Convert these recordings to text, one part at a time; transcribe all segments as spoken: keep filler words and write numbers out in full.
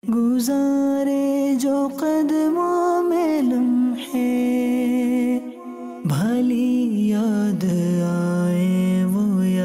गुजारे जो कदमों में लम्हे भली याद आए वो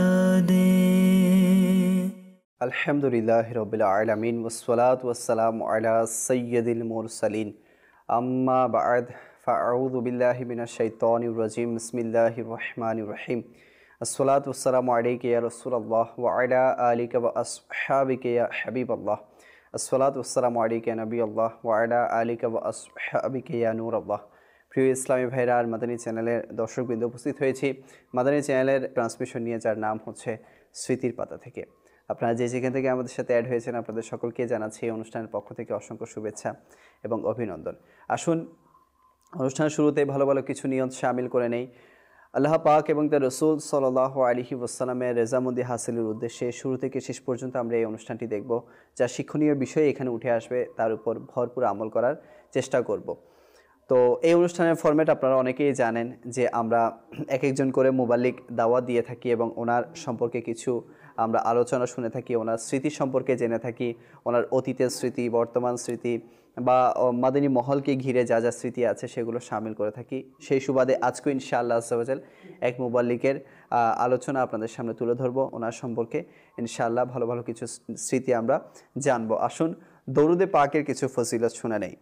यादें। अल्हम्दुलिल्लाहि रब्बिल आलमीन वस्सलातु वस्सलामु अला सय्यदिल मुरसलीन अम्मा बअद फ़अऊज़ु बिल्लाहि मिनश शैतानिर रजीम बिस्मिल्लाहिर रहमानिर रहीम अस्सलातु वस्सलामु अलैका या रसूलल्लाह व अला आलिका व अस्हाबिका या हबीबल्लाह अस्सलातु वस्सलामु अलैका या नबीअल्लाह व अला आलिका व अस्हाबिका या नूरल्लाह। প্রিয় ইসলামী ভাইরা আর মাদানী চ্যানেলের দর্শকবৃন্দ উপস্থিত হয়েছি মাদানী চ্যানেলের ট্রান্সমিশন নিয়ে, যার নাম হচ্ছে স্মৃতির পাতা থেকে। আপনারা যে যেখান থেকে আমাদের সাথে অ্যাড হয়েছেন আপনাদের সকলকে জানাচ্ছি এই অনুষ্ঠানের পক্ষ থেকে অসংখ্য শুভেচ্ছা এবং অভিনন্দন। আসুন অনুষ্ঠানের শুরুতে ভালো ভালো কিছু নিয়ত শামিল করে নেই। আল্লাহ পাক এবং তার রসুল সাল্লাল্লাহু আলাইহি ওয়াসাল্লামের রেজামন্দি হাসিলের উদ্দেশ্যে শুরু থেকে শেষ পর্যন্ত আমরা এই অনুষ্ঠানটি দেখব। যা শিক্ষণীয় বিষয় এখানে উঠে আসবে তার উপর ভরপুর আমল করার চেষ্টা করব। তো এই অনুষ্ঠানের ফরম্যাট আপনারা অনেকেই জানেন যে আমরা এক একজন করে মুবাল্লিগ দাওয়াত দিয়ে থাকি এবং ওনার সম্পর্কে কিছু আমরা আলোচনা শুনে থাকি, ওনার স্মৃতি সম্পর্কে জেনে থাকি, ওনার অতীতের স্মৃতি, বর্তমান স্মৃতি বা মাদানী মহলকে ঘিরে যা যা স্মৃতি আছে সেগুলো শামিল করে থাকি। সেই সুবাদে আজকে ইনশাআল্লাহ আজ্জা ওয়া জাল এক মুবাল্লিগের আলোচনা আপনাদের সামনে তুলে ধরবো। ওনার সম্পর্কে ইনশাআল্লাহ ভালো ভালো কিছু স্মৃতি আমরা জানবো। আসুন দরুদে পাকের কিছু ফজিলত শুনে নেই।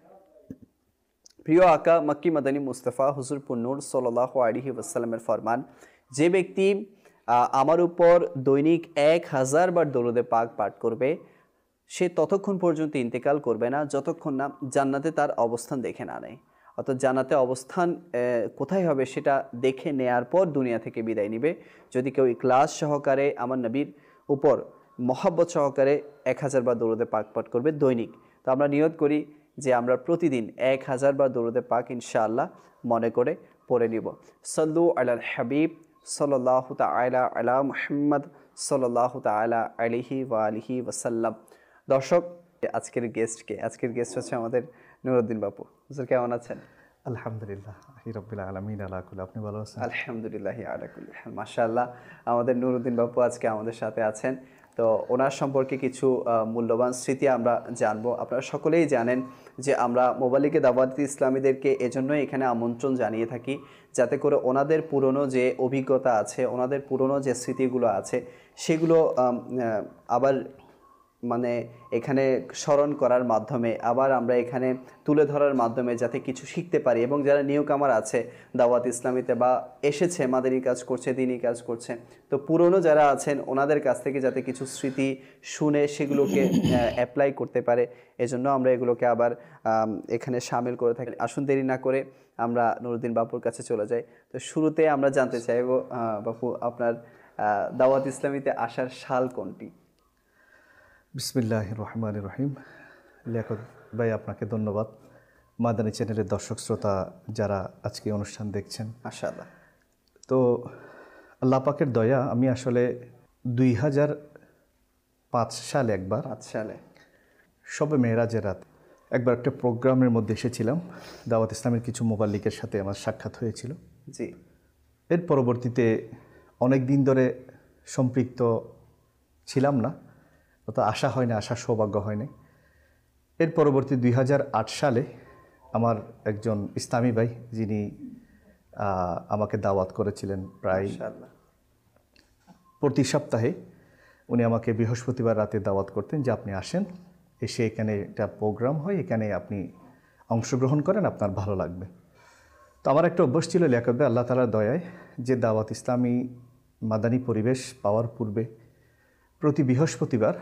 প্রিয় আকা মক্কি মাদানী মুস্তাফা হুজুর পুন্নুর সাল্লাল্লাহু আলাইহি ওয়াসাল্লামের ফরমান, যে ব্যক্তি আমার উপর দৈনিক এক হাজার বার দরুদে পাক পাঠ করবে সে ততক্ষণ পর্যন্ত ইন্তেকাল করবে না যতক্ষণ না জান্নাতে তার অবস্থান দেখে না নেয়। অর্থাৎ জান্নাতে অবস্থান কোথায় হবে সেটা দেখে নেয়ার পর দুনিয়া থেকে বিদায় নিবে। যদি কেউ ইখলাস সহকারে আমার নবীর উপর মহব্বত সহকারে এক হাজার বার দরুদে পাক পাঠ করবে দৈনিক। তো আমরা নিয়ত করি যে আমরা প্রতিদিন এক হাজার বার দরুদে পাক ইনশাআল্লাহ মনে করে পড়ে নিব। সাল্লু আলাল হাবিব সাল্লাল্লাহু তাআলা আলা মুহাম্মদ সাল্লাল্লাহু তাআলা আলাইহি ওয়া আলিহি ওয়াসাল্লাম। দর্শক, আজকের গেস্টকে আজকের গেস্ট হচ্ছে আমাদের নুরউদ্দিন বাপু। হুজুর কেমন আছেন? আলহামদুলিল্লাহ রাব্বিল আলামিন আলা কুল্লি। আপনি ভালো আছেন? আলহামদুলিল্লাহ আলা কুল্লি হাল। মাশাআল্লাহ, আমাদের নুরউদ্দিন বাপু আজকে আমাদের সাথে আছেন। তো ওনার সম্পর্কে কিছু মূল্যবান স্মৃতি আমরা জানবো। আপনারা সকলেই জানেন যে আমরা মুবাল্লিগে দাওয়াত ইসলামীদেরকে এজন্যই এখানে আমন্ত্রণ জানিয়ে থাকি যাতে করে ওনাদের পুরনো যে অভিজ্ঞতা আছে, ওনাদের পুরনো যে স্মৃতিগুলো আছে সেগুলো আবার মানে এখানে স্মরণ করার মাধ্যমে আবার আমরা এখানে তুলে ধরার মাধ্যমে যাতে কিছু শিখতে পারি। এবং যারা নিউকামার আছে দাওয়াত ইসলামীতে বা এসেছে মাদানী কাজ করছে, দ্বীনি কাজ করছে, তো পুরনো যারা আছেন ওনাদের কাছ থেকে যাতে কিছু স্মৃতি শুনে সেগুলোকে অ্যাপ্লাই করতে পারে, এজন্য আমরা এগুলোকে আবার এখানে শামিল করে থাকি। আসুন দেরি না করে আমরা নুরউদ্দিন বাপুর কাছে চলে যাই। তো শুরুতে আমরা জানতে চাইব বাপু, আপনার দাওয়াত ইসলামীতে আসার সাল কোনটি? বিসমিল্লাহির রহমানির রহিম। লিয়াকত ভাই, আপনাকে ধন্যবাদ। মাদানী চ্যানেলের দর্শক শ্রোতা যারা আজকে অনুষ্ঠান দেখছেন, মাশাআল্লাহ। তো আল্লাহ পাকের দয়া, আমি আসলে দুই হাজার পাঁচ সালে একবার পাঁচ সালে শবে মেরাজের রাত একবার একটা প্রোগ্রামের মধ্যে এসেছিলাম। দাওয়াত ইসলামের কিছু মুবাল্লিগের সাথে আমার সাক্ষাৎ হয়েছিল। জি। এর পরবর্তীতে অনেক দিন ধরে সম্পৃক্ত ছিলাম না, অত আশা হয়নি, আসার সৌভাগ্য হয়নি। এর পরবর্তী দুই হাজার আট সালে আমার একজন ইসলামী ভাই, যিনি আমাকে দাওয়াত করেছিলেন প্রায় প্রতি সপ্তাহে, উনি আমাকে বৃহস্পতিবার রাতে দাওয়াত করতেন যে আপনি আসেন, এসে এখানে একটা প্রোগ্রাম হয়, এখানে আপনি অংশগ্রহণ করেন, আপনার ভালো লাগবে। তো আমার একটা অভ্যাস ছিল লিয়াকত ভাই, আল্লাহ তাআলার দয়ায়, যে দাওয়াত ইসলামী মাদানী পরিবেশ পাওয়ার পূর্বে প্রতি বৃহস্পতিবার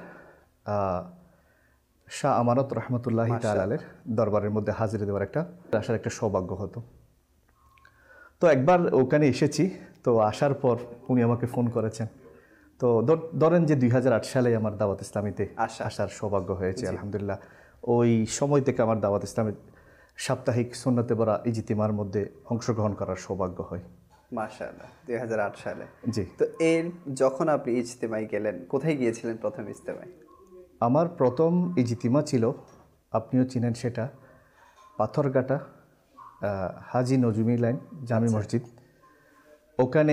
শাহ আমানত রহমতুল্লাহি তাআলার দরবারের মধ্যে হাজির দেওয়ার একটা আসার একটা সৌভাগ্য হতো। তো একবার ওখানে এসেছি, তো আসার পর উনি আমাকে ফোন করেছেন। তো ধরেন যে দুই হাজার আট সালে আমার দাওয়াত ইসলামীতে আসার সৌভাগ্য হয়েছে আলহামদুলিল্লাহ। ওই সময় থেকে আমার দাওয়াত ইসলামের সাপ্তাহিক সুন্নতে বরা ইজতিমার মধ্যে অংশগ্রহণ করার সৌভাগ্য হয়। মাশাআল্লাহ, দুই হাজার আট সালে। জি। তো এর যখন আপনি ইজতেমায় গেলেন, কোথায় গিয়েছিলেন প্রথম ইজতেমায়? আমার প্রথম ইজতিমা ছিল, আপনিও চিনেন সেটা, পাথরঘাটা হাজি নজমি লাইন জামি মসজিদ। ওখানে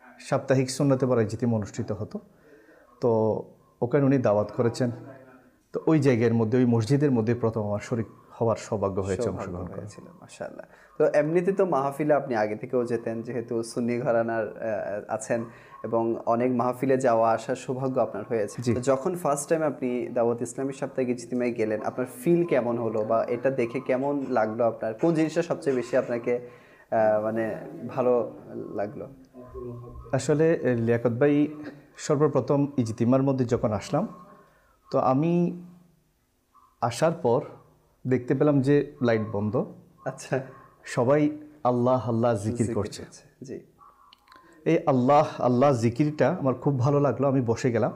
সাপ্তাহিক সুন্নতে বরা ইজতিমা অনুষ্ঠিত হতো। তো ওখানে উনি দাওয়াত করেছেন। তো ওই জায়গার মধ্যে ওই মসজিদের মধ্যে প্রথম আমার শরীক হওয়ার সৌভাগ্য হয়েছে, অংশগ্রহণ করা। হয়েছিল মাশাআল্লাহ। তো এমনিতে তো মাহফিলে আপনি আগে থেকেও যেতেন, যেহেতু সুন্নি ঘরানার আহ, আছেন এবং অনেক মাহফিলে যাওয়া আসার সৌভাগ্য আপনার হয়েছে। তো যখন ফার্স্ট টাইম আপনি দাওয়াত ইসলামী সাপ্তাহিক ইজতিমায় গেলেন, আপনার ফিল কেমন হলো বা এটা দেখে কেমন লাগলো? আপনার কোন জিনিসটা সবচেয়ে বেশি আপনাকে আহ, মানে ভালো লাগলো? আসলে লিয়াকত ভাই, সর্বপ্রথম ইজতিমার মধ্যে যখন আসলাম, তো আমি আসার পর দেখতে পেলাম যে লাইট বন্ধ, আচ্ছা, সবাই আল্লাহ আল্লাহ জিকির করছে। জি, এই আল্লাহ আল্লাহ জিকিরটা আমার খুব ভালো লাগলো। আমি বসে গেলাম,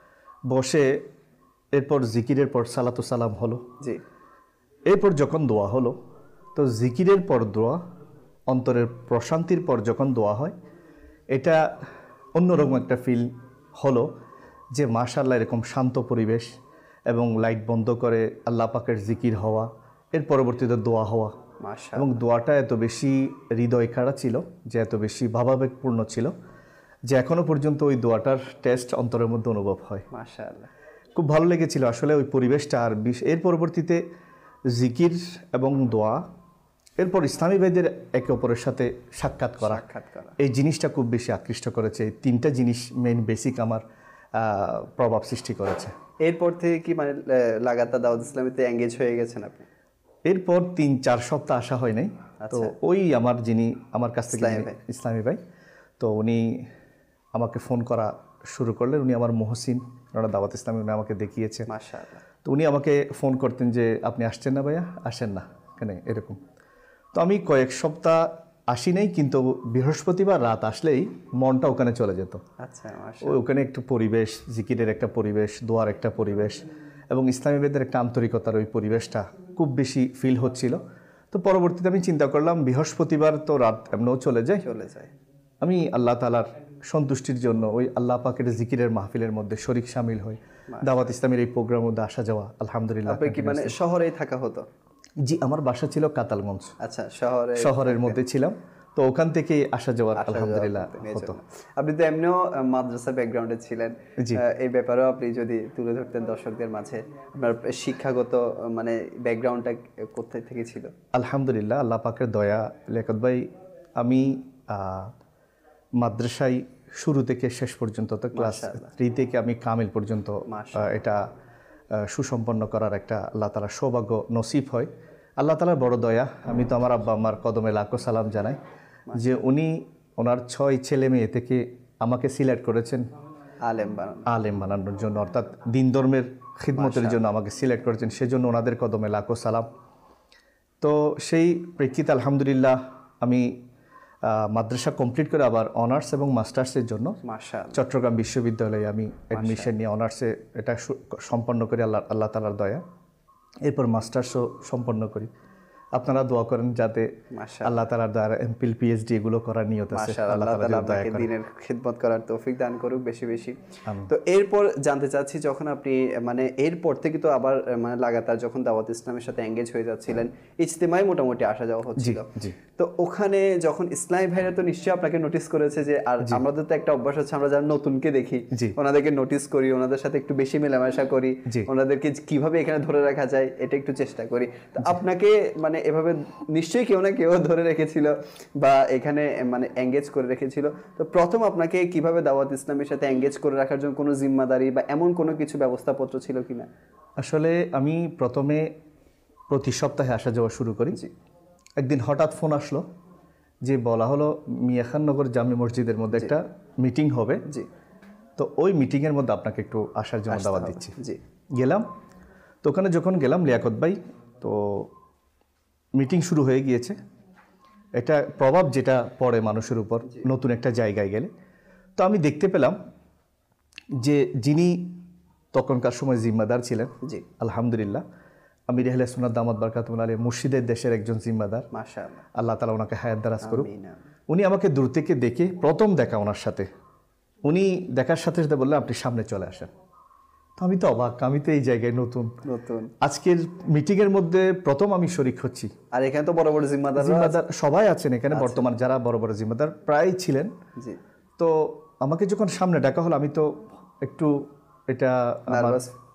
বসে এরপর জিকিরের পর সালাতু সালাম হলো। জি, এরপর যখন দোয়া হলো, তো জিকিরের পর দোয়া, অন্তরের প্রশান্তির পর যখন দোয়া হয়, এটা অন্যরকম একটা ফিল হলো যে মাশাআল্লাহ এরকম শান্ত পরিবেশ এবং লাইট বন্ধ করে আল্লাহ পাকের জিকির হওয়া, এর পরবর্তীতে দোয়া হওয়া, মাশাআল্লাহ। এবং দোয়াটা এত বেশি হৃদয় খাড়া ছিল, যে এত বেশি ভাবাবেগপূর্ণ ছিল, যে এখনো পর্যন্ত ওই দোয়াটার টেস্ট অন্তরের মধ্যে অনুভব হয়। মাশাআল্লাহ, খুব ভালো লেগেছিল আসলে ওই পরিবেশটা। আর বিশ- এর পরবর্তীতে জিকির এবং দোয়া, এরপর ইসলামী ভাইদের একে অপরের সাথে সাক্ষাৎ করা, সাক্ষাৎ করা। এই জিনিসটা খুব বেশি আকৃষ্ট করেছে। এই তিনটা জিনিস মেইন বেসিক আমার আহ, প্রভাব সৃষ্টি করেছে। এরপর থেকে কি মানে আহ, লাগাতার দাওয়াত ইসলামীতে এঙ্গেজ হয়ে গেছেন আপনি? এরপর তিন চার সপ্তাহ আসা হয় নাই। তো ওই আমার যিনি আমার কাছ থেকে ইসলামী যিনি- ভাই। ইসলামী ভাই, তো উনি আমাকে ফোন করা শুরু করলেন। উনি আমার মহসিন, ওনারা দাওয়াত ইসলামী, উনি আমাকে দেখিয়েছে। মাশাআল্লাহ, তো উনি আমাকে ফোন করতেন যে আপনি আসছেন না ভাইয়া, আসেন না এখানে, এরকম। তো আমি কয়েক সপ্তাহ আসি নাই, কিন্তু বৃহস্পতিবার রাত আসলেই মনটা ওখানে চলে যেত। আচ্ছা, ওই ওখানে একটু পরিবেশ, জিকিরের একটা পরিবেশ, দোয়ার একটা পরিবেশ এবং ইসলামীদের একটা আন্তরিকতার ওই পরিবেশটা খুব বেশি ফিল হচ্ছিল। তো পরবর্তীতে আমি চিন্তা করলাম বৃহস্পতিবার তো রাত এমনও চলে যায়, চলে যায়, আমি আল্লাহ তাআলার সন্তুষ্টির জন্য ওই আল্লাহ পাকের জিকিরের মাহফিলের মধ্যে শরীক শামিল হই। দাওয়াত ইসলামের এই প্রোগ্রামের মধ্যে আসা যাওয়া আলহামদুলিল্লাহ। আপনি কি মানে শহরেই থাকা হতো? জি, আমার বাসা ছিল কাতালগঞ্জ, আচ্ছা, শহরে শহরের মধ্যে ছিলাম। তো ওখান থেকেই আসা যাওয়ার আলহামদুলিল্লাহ হতো। আপনি তো এমনিও আহ, মাদ্রাসা ব্যাকগ্রাউন্ডে ছিলেন, জি। আহ, এই ব্যাপারেও আপনি যদি তুলে ধরতেন দর্শকদের মাঝে, আপনার শিক্ষাগত আহ, মানে ব্যাকগ্রাউন্ডটা কোথায় থেকে ছিল? আলহামদুলিল্লাহ, আল্লাহ পাকের দয়া। লিয়াকত ভাই, আমি আহ, মাদ্রাসায় শুরু থেকে শেষ পর্যন্ত, তো ক্লাস থ্রি থেকে আমি কামিল পর্যন্ত আহ, এটা আহ, সুসম্পন্ন করার একটা আল্লাহ তাআলার সৌভাগ্য নসিব হয়। আল্লাহ তাআলার বড় দয়া। আমি তো আমার আব্বা আম্মার কদমে লাখো সালাম জানাই যে উনি ওনার ছয় ছেলে মেয়ে থেকে আমাকে সিলেক্ট করেছেন আলেম বানানো। আলেম বানানোর জন্য, অর্থাৎ দিন ধর্মের খিদমতের জন্য আমাকে সিলেক্ট করেছেন। সেজন্য ওনাদের কদমে লাখো সালাম। তো সেই প্রেক্ষিতে আলহামদুলিল্লাহ আমি আহ, মাদ্রাসা কমপ্লিট করে আবার অনার্স এবং মাস্টার্সের জন্য মাশাআল্লাহ, চট্টগ্রাম বিশ্ববিদ্যালয়ে আমি অ্যাডমিশন নিয়ে অনার্সে এটা সু- সম্পন্ন করি আল্লাহ আল্লাহ তাআলার দয়া। এরপর মাস্টার্সও সম্পন্ন করি। আপনারা দোয়া করেন যাতে মাশাআল্লাহ, আল্লাহ তাআলার দয়া এমপিল পিএইচডি এগুলো করার নিয়ত আছে। মাশাআল্লাহ, আল্লাহ আল্লাহ তাআলা তাআলা দয়া আপনাকে করেন। দ্বীনের খিদমত করার তৌফিক দান করুক বেশি বেশি। আমিন। তো এরপর জানতে চাচ্ছি, যখন আপনি মানে এরপর থেকে তো আবার আহ, মানে লাগাতার যখন দাওয়াত ইসলামের সাথে এঙ্গেজ হয়ে যাচ্ছিলেন, ইজতিমায় মোটামুটি আসা যাওয়া হচ্ছিল, জি। তো ওখানে যখন ইসলামী ভাইরা তো নিশ্চয়ই আপনাকে নোটিস করেছে যে, আর আমাদের তো একটা অভ্যাস হচ্ছে, আমরা যারা নতুনকে দেখি জি। ওনাদেরকে নোটিস করি, ওনাদের সাথে একটু বেশি মেলামেশা করি, জি। ওনাদেরকে কিভাবে এখানে ধরে রাখা যায় এটা একটু চেষ্টা করি। তো আপনাকে মানে এভাবে নিশ্চয়ই কেউ না কেউ ধরে রেখেছিল বা এখানে মানে এঙ্গেজ করে রেখেছিল। তো প্রথম আপনাকে কিভাবে দাওয়াত ইসলামের সাথে এঙ্গেজ করে রাখার জন্য কোনো জিম্মাদারি বা এমন কোনো কিছু ব্যবস্থাপত্র ছিল কিনা? আসলে আমি প্রথমে প্রতি সপ্তাহে আসা যাওয়া শুরু করি। একদিন হঠাৎ ফোন আসলো যে বলা হলো মিয়াখাননগর জামি মসজিদের মধ্যে একটা মিটিং হবে, জি, তো ওই মিটিংয়ের মধ্যে আপনাকে একটু আসার জন্য দাওয়াত দিচ্ছি। জি, গেলাম। তো ওখানে যখন গেলাম লিয়াকত ভাই, তো মিটিং শুরু হয়ে গিয়েছে। এটা প্রভাব যেটা পড়ে মানুষের উপর নতুন একটা জায়গায় গেলে, তো আমি দেখতে পেলাম যে যিনি তখনকার সময় জিম্মাদার ছিলেন, জি, আলহামদুলিল্লাহ আমির আহলে সুন্নাত দামাত বারকাতুহুল আলাইহি মুর্শিদের দেশের একজন জিম্মাদার, মাশাআল্লাহ, আল্লাহ তাআলা ওনাকে হায়াত দারাজ করুক। আমিন, আমিন। উনি আমাকে দূর থেকে দেখে, প্রথম দেখা ওনার সাথে, উনি দেখার সাথে সাথে বললেন আপনি সামনে চলে আসেন। তো আমি তো অবাক, আমি তো এই জায়গায় নতুন, নতুন, আজকের মিটিংয়ের মধ্যে প্রথম আমি শরিক হচ্ছি। আর এখানে তো বড় বড় জিম্মাদার, জিম্মাদার সবাই আছেন এখানে, বর্তমান যারা বড় বড় জিম্মাদার প্রায় ছিলেন। জি, তো আমাকে যখন সামনে ডাকা হলো, আমি তো একটু এটা আমার নার্ভাস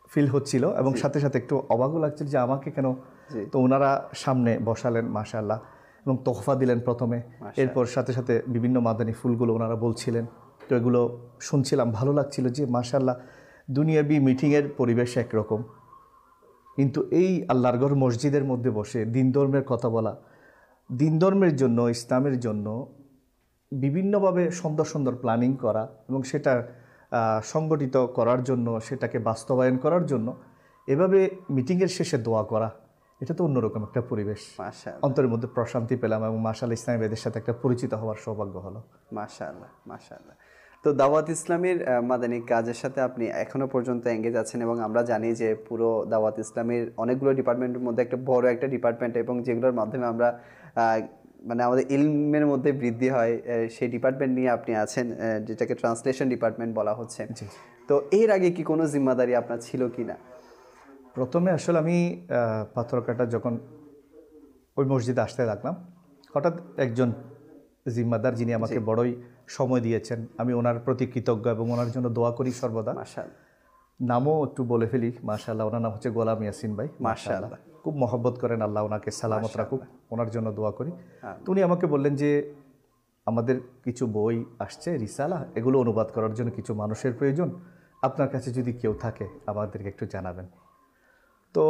ফিল হচ্ছিল এবং সাথে সাথে একটু অবাকও লাগছিল যে আমাকে কেন। জি। তো ওনারা সামনে বসালেন মাশাআল্লাহ এবং তোহফা দিলেন প্রথমে, এরপর সাথে সাথে বিভিন্ন মাদানী ফুলগুলো ওনারা বলছিলেন, তো এগুলো শুনছিলাম, ভালো লাগছিল যে মাশাআল্লাহ দুনিয়াবি মিটিংয়ের পরিবেশ একরকম, কিন্তু এই আল্লাহর ঘর মসজিদের মধ্যে বসে দিন ধর্মের কথা বলা, দিন ধর্মের জন্য ইসলামের জন্য বিভিন্নভাবে সুন্দর সুন্দর প্ল্যানিং করা এবং সেটা আহ, সংগঠিত করার জন্য, সেটাকে বাস্তবায়ন করার জন্য এভাবে মিটিংয়ের শেষে দোয়া করা, এটা তো অন্যরকম একটা পরিবেশ। মাশাআল্লাহ অন্তরের মধ্যে প্রশান্তি পেলাম এবং মাশাআল্লাহ ইসলামী এদের সাথে একটা পরিচিত হওয়ার সৌভাগ্য হলো। মাশাআল্লাহ মাশাআল্লাহ। তো দাওয়াত ইসলামীর আহ, মাদানী কাজের সাথে আপনি এখনো পর্যন্ত এঙ্গেজ আছেন এবং আমরা জানি যে পুরো দাওয়াত ইসলামীর অনেকগুলো ডিপার্টমেন্টের মধ্যে একটা বড় একটা ডিপার্টমেন্ট এবং যেগুলোর মাধ্যমে আমরা আহ, মানে আমাদের ইলমের মধ্যে বৃদ্ধি হয়, আহ, সেই ডিপার্টমেন্ট নিয়ে আপনি আছেন, আহ, যেটাকে ট্রান্সলেশন ডিপার্টমেন্ট বলা হচ্ছে। তো এর আগে কি কোনো জিম্মাদারি আপনার ছিল কি না? প্রথমে আসলে আমি আহ, পাথরঘাটা যখন ওই মসজিদে আসতে লাগলাম, হঠাৎ একজন জিম্মাদার যিনি আমাকে বড়ই সময় দিয়েছেন, আমি ওনার প্রতি কৃতজ্ঞ এবং ওনার জন্য দোয়া করি সর্বদা। মাশাআল্লাহ নামও একটু বলে ফেলি, মাশাআল্লাহ, ওনার নাম হচ্ছে গোলাম ইয়াসিন ভাই। মাশাআল্লাহ, খুব মহব্বত করেন, আল্লাহ ওনাকে সালামত রাখুক, ওনার জন্য দোয়া করি। তো উনি আমাকে বললেন যে আমাদের কিছু বই আসছে রিসালা, এগুলো অনুবাদ করার জন্য কিছু মানুষের প্রয়োজন, আপনার কাছে যদি কেউ থাকে আমাদেরকে একটু জানাবেন। তো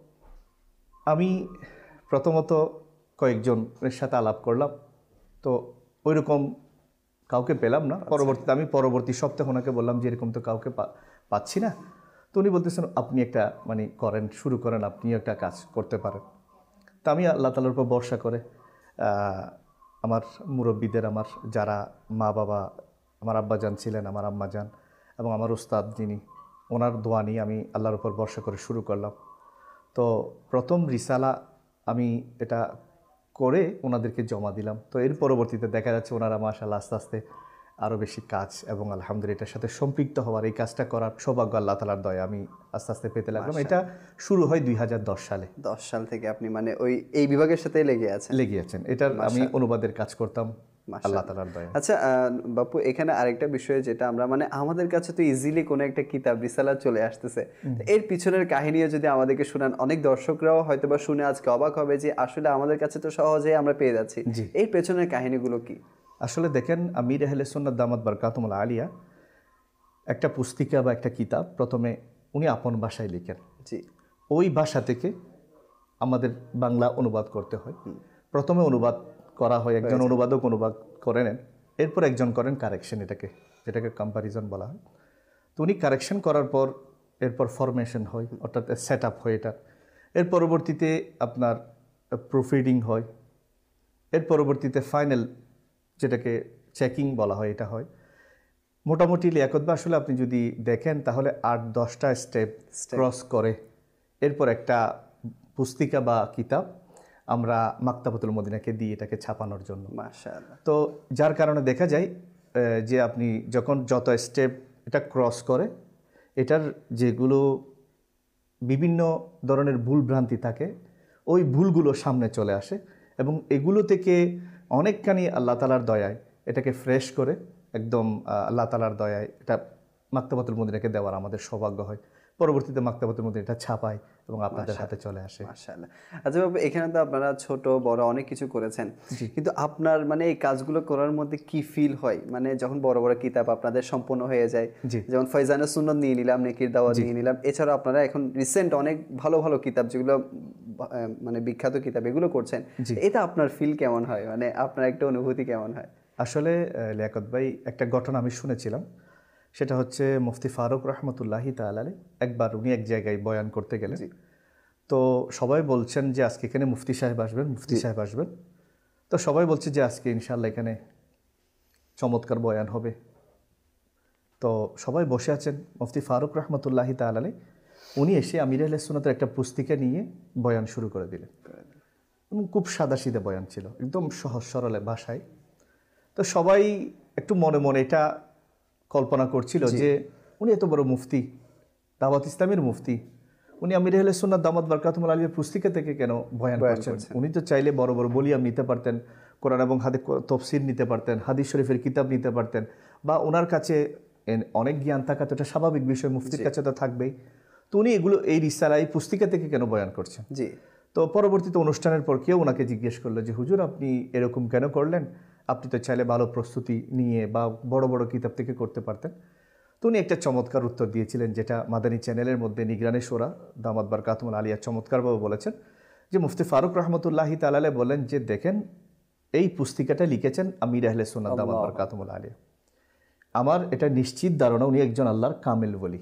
আমি প্রথমত কয়েকজনের সাথে আলাপ করলাম, তো ওই রকম কাউকে পেলাম না। পরবর্তীতে আমি পরবর্তী সপ্তাহে ওনাকে বললাম যে এরকম তো কাউকে পাচ্ছি না। তো উনি বলতেছেন আপনি একটা মানে করেন, শুরু করেন, আপনি একটা কাজ করতে পারেন। তা আমি আল্লাহ তাআলার উপর ভরসা করে আমার মুরব্বীদের, আমার যারা মা বাবা, আমার আব্বাজান ছিলেন, আমার আম্মাজান এবং আমার উস্তাদ যিনি, ওনার দোয়া নিয়ে আমি আল্লাহর উপর ভরসা করে শুরু করলাম। তো প্রথম রিসালা আমি এটা করে ওনাদেরকে জমা দিলাম। তো এর পরবর্তীতে দেখা যাচ্ছে ওনারা মাশাআল্লাহ আস্তে আস্তে আরও বেশি কাজ এবং আলহামদুলিল্লাহ এটার সাথে সম্পৃক্ত হওয়ার, এই কাজটা করার সৌভাগ্য আল্লাহ তাআলার দয়া আমি আস্তে আস্তে পেতে লাগলাম। এটা শুরু হয় দুই হাজার দশ সালে। দশ সাল থেকে আপনি মানে ওই এই বিভাগের সাথে লেগে আছেন? লেগে আছেন। এটার আমি অনুবাদের কাজ করতাম আল্লাহ তাআলার দয়া। আচ্ছা বাপু, এখানে আরেকটা বিষয় যেটা আমরা মানে আমাদের কাছে তো ইজিলি কোনো একটা কিতাব রিসালা চলে আসতেছে, এর পিছনের কাহিনীও যদি আমাদেরকে শোনান, অনেক দর্শকরাও হয়তো বা শুনে আজকে অবাক হবে যে আসলে আমাদের কাছে তো সহজেই আমরা পেয়ে যাচ্ছি, এর পেছনের কাহিনীগুলো কি? আসলে দেখেন, আমির আহলে সুন্নাত দামাত বারকাতুহুল আলিয়া একটা পুস্তিকা বা একটা কিতাব প্রথমে উনি আপন ভাষায় লিখেন। জি। ওই ভাষা থেকে আমাদের বাংলা অনুবাদ করতে হয়। প্রথমে অনুবাদ করা হয়, একজন অনুবাদক অনুবাদ করে নেন, এরপর একজন করেন কারেকশন, এটাকে যেটাকে কম্প্যারিজন বলা হয়। তো উনি কারেকশন করার পর এরপর ফরমেশন হয়, অর্থাৎ সেট আপ হয় এটা। এর পরবর্তীতে আপনার প্রুফরিডিং হয়, এর পরবর্তীতে ফাইনাল যেটাকে চেকিং বলা হয় এটা হয়। মোটামুটি লিয়াকত বা আসলে আপনি যদি দেখেন তাহলে আট দশটা স্টেপ ক্রস করে এরপর একটা পুস্তিকা বা কিতাব আমরা মাকতাবাতুল মদিনাকে দিই এটাকে ছাপানোর জন্য। মাশাআল্লাহ। তো যার কারণে দেখা যায় যে আপনি যখন যত স্টেপ এটা ক্রস করে, এটার যেগুলো বিভিন্ন ধরনের ভুল ভ্রান্তি থাকে ওই ভুলগুলো সামনে চলে আসে এবং এগুলো থেকে অনেকখানি আল্লাহ তাআলার দয়ায় এটাকে ফ্রেশ করে একদম আল্লাহ তাআলার দয়ায় এটা মাকতাবাতুল মদিনাকে দেওয়ার আমাদের সৌভাগ্য হয়। পরবর্তীতে মাকতাবাতুল মদিনা এটা ছাপায় এবং আপনাদের হাতে চলে আসে। মাশাআল্লাহ। আচ্ছা বাবু, এখানে তো আপনারা ছোট বড় অনেক কিছু করেছেন, কিন্তু আপনার মানে এই কাজগুলো করার মধ্যে কি ফিল হয় মানে যখন বড় বড় কিতাব আপনাদের সম্পূর্ণ হয়ে যায়? যেমন ফয়জানে সুন্নাত নিয়ে নিলাম, নেকির দাওয়াত নিয়ে নিলাম, এছাড়া আপনারা এখন রিসেন্ট অনেক ভালো ভালো কিতাব যেগুলো মানে বিখ্যাত কিতাব এগুলো করছেন, এটা আপনার ফিল কেমন হয়, মানে আপনার একটা অনুভূতি কেমন হয়? আসলে লিয়াকত ভাই, একটা ঘটনা আমি শুনেছিলাম, সেটা হচ্ছে মুফতি ফারুক রহমতুল্লাহি তাআলা আলাইহি একবার উনি এক জায়গায় বয়ান করতে গেলেন। তো সবাই বলছেন যে আজকে এখানে মুফতি সাহেব আসবেন, মুফতি সাহেব আসবেন। তো সবাই বলছে যে আজকে ইনশাআল্লাহ এখানে চমৎকার বয়ান হবে। তো সবাই বসে আছেন, মুফতি ফারুক রহমতুল্লাহি তাআলা আলাইহি উনি এসে আমির আহলে সুন্নাতের একটা পুস্তিকা নিয়ে বয়ান শুরু করে দিলেন এবং খুব সাদাসিধে বয়ান ছিল, একদম সহজ সরল ভাষায়। তো সবাই একটু মনে মনে এটা কল্পনা করছিল যে উনি এত বড় মুফতি, দাওয়াত ইসলামের মুফতি, উনি আমির আহলে সুন্নাত দামাত বারকাতুহুল আলিয়ার পুস্তিকা থেকে কেন বয়ান করছেন? উনি তো চাইলে বড় বড় বলিয়াম নিতে পারতেন, কোরআন এবং হাদিস তাফসীর নিতে পারতেন, হাদিস শরীফের কিতাব নিতে পারতেন, বা ওনার কাছে অনেক জ্ঞান থাকা তো এটা স্বাভাবিক বিষয়, মুফতির কাছে তো থাকবেই। তো তো উনি এগুলো এই রিসালা এই পুস্তিকা থেকে কেন বয়ান করছেন। জি। তো পরবর্তীতে অনুষ্ঠানের পর কেউ ওনাকে জিজ্ঞেস করলো যে হুজুর আপনি এরকম কেন করলেন, আপনি তো চাইলে ভালো প্রস্তুতি নিয়ে বা বড় বড় কিতাব থেকে করতে পারতেন। তো উনি একটা চমৎকার উত্তর দিয়েছিলেন, যেটা মাদানী চ্যানেলের মধ্যে নিগরানে শোরা দামাত বারকাতুল আলিয়া চমৎকারভাবে বলেছেন, যে মুফতি ফারুক রহমতুল্লাহি তাআলা বলেন যে দেখেন এই পুস্তিকাটা লিখেছেন আমির আহলে সুন্নাত দামাত বারকাতুল আলিয়া। আমার এটা নিশ্চিত ধারণা উনি একজন আল্লাহর কামেল ওলি।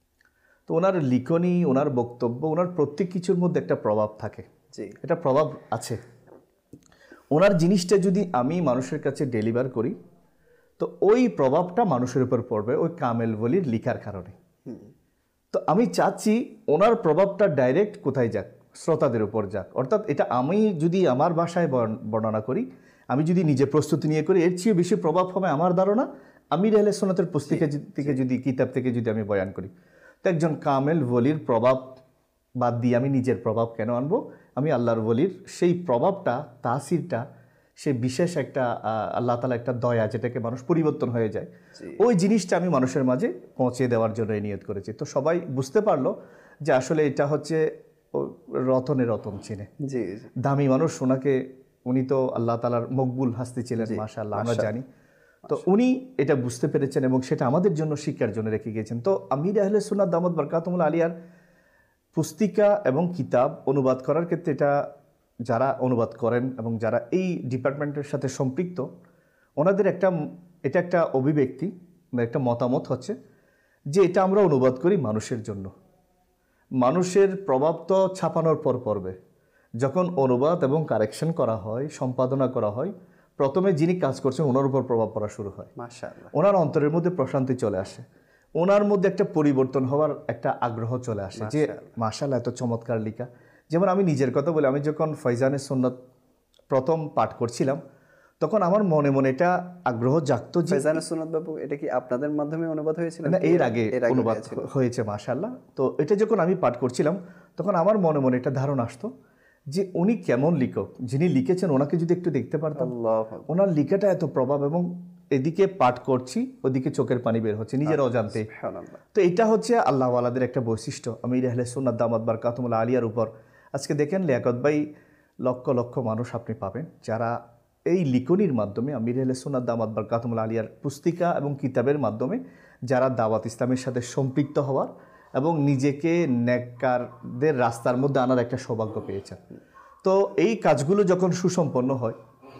তো ওনার লিখনী, ওনার বক্তব্য, ওনার প্রত্যেক কিছুর মধ্যে একটা প্রভাব থাকে। জি। এটা প্রভাব আছে। ওনার জিনিসটা যদি আমি মানুষের কাছে ডেলিভার করি তো ওই প্রভাবটা মানুষের উপর পড়বে ওই কামেল ওলির লিখার কারণে। তো আমি চাচ্ছি ওনার প্রভাবটা ডাইরেক্ট কোথায় যাক, শ্রোতাদের উপর যাক। অর্থাৎ এটা আমি যদি আমার ভাষায় বর্ণনা করি, আমি যদি নিজে প্রস্তুতি নিয়ে করি, এর চেয়ে বেশি প্রভাব হবে আমার ধারণা আমির আহলে সুন্নাতের পুস্তিকা থেকে যদি কিতাব থেকে যদি আমি বয়ান করি। তো একজন কামেল ওলির প্রভাব বাদ দিয়ে আমি নিজের প্রভাব কেন আনবো? আমি আল্লাহর ওলির সেই প্রভাবটা, তাসিরটা, সে বিশেষ একটা আল্লাহ তাআলা একটা দয়া, যেটাকে মানুষ পরিবর্তন হয়ে যায়, ওই জিনিসটা আমি মানুষের মাঝে পৌঁছে দেওয়ার জন্য এই নিয়ত করেছি। তো সবাই বুঝতে পারলো যে আসলে এটা হচ্ছে রতনে রতন চিনে। জি। দামি মানুষ, ওনাকে উনি তো আল্লাহ তাআলার মকবুল হাস্তি ছিলেন, মাশাআল্লাহ আমরা জানি। তো উনি এটা বুঝতে পেরেছেন এবং সেটা আমাদের জন্য শিক্ষার জন্য রেখে গিয়েছেন। তো আমির আহলে সুন্নাত দামাত বারকাতুল আলিয়ার পুস্তিকা এবং কিতাব অনুবাদ করার ক্ষেত্রে এটা যারা অনুবাদ করেন এবং যারা এই ডিপার্টমেন্টের সাথে সম্পৃক্ত, ওনাদের একটা এটা একটা অভিব্যক্তি, একটা মতামত হচ্ছে যে এটা আমরা অনুবাদ করি মানুষের জন্য। মানুষের প্রভাব তো ছাপানোর পর পড়বে। যখন অনুবাদ এবং কারেকশন করা হয়, সম্পাদনা করা হয়, প্রথমে যিনি কাজ করছেন ওনার উপর প্রভাব পড়া শুরু হয়। মাশাআল্লাহ। ওনার অন্তরের মধ্যে প্রশান্তি চলে আসে, ওনার মধ্যে একটা পরিবর্তন হওয়ার একটা আগ্রহ চলে আসে যে মাশাআল্লাহ এত চমৎকার লিখা। যেমন আমি নিজের কথা বলি, আমি যখন ফয়জানে সুন্নাত প্রথম পাঠ করছিলাম তখন আমার মনে মনে এটা আগ্রহ জাগতো যে ফয়জানে সুন্নাত বাবু এটা কি আপনাদের মাধ্যমে অনুবাদ হয়েছিল? না, এর আগে অনুবাদ হয়েছে মাশাআল্লাহ। তো এটা যখন আমি পাঠ করছিলাম তখন আমার মনে মনে একটা ধারণা আসতো যে উনি কেমন লিখক, যিনি লিখেছেন ওনাকে যদি একটু দেখতে পারতাম। ওনার লিখাটা এত প্রভাব, এবং এদিকে পাঠ করছি ওদিকে চোখের পানি বের হচ্ছে নিজের অজান্তে। তো এটা হচ্ছে আল্লাহ ওয়ালাদের একটা বৈশিষ্ট্য আমির আহলে সুন্নাত দামাত বারকাতুল আলিয়ার উপর। আজকে দেখেন লিয়াকত ভাই, লক্ষ লক্ষ মানুষ আপনি পাবেন যারা এই লিখনির মাধ্যমে আমির আহলে সুন্নাত দামাত বারকাতুল আলিয়ার পুস্তিকা এবং কিতাবের মাধ্যমে যারা দাওয়াত ইসলামের সাথে সম্পৃক্ত হওয়ার এবং নিজেকে নেককারদের রাস্তার মধ্যে আনার একটা সৌভাগ্য পেয়েছেন। তো এই কাজগুলো যখন সুসম্পন্ন হয়,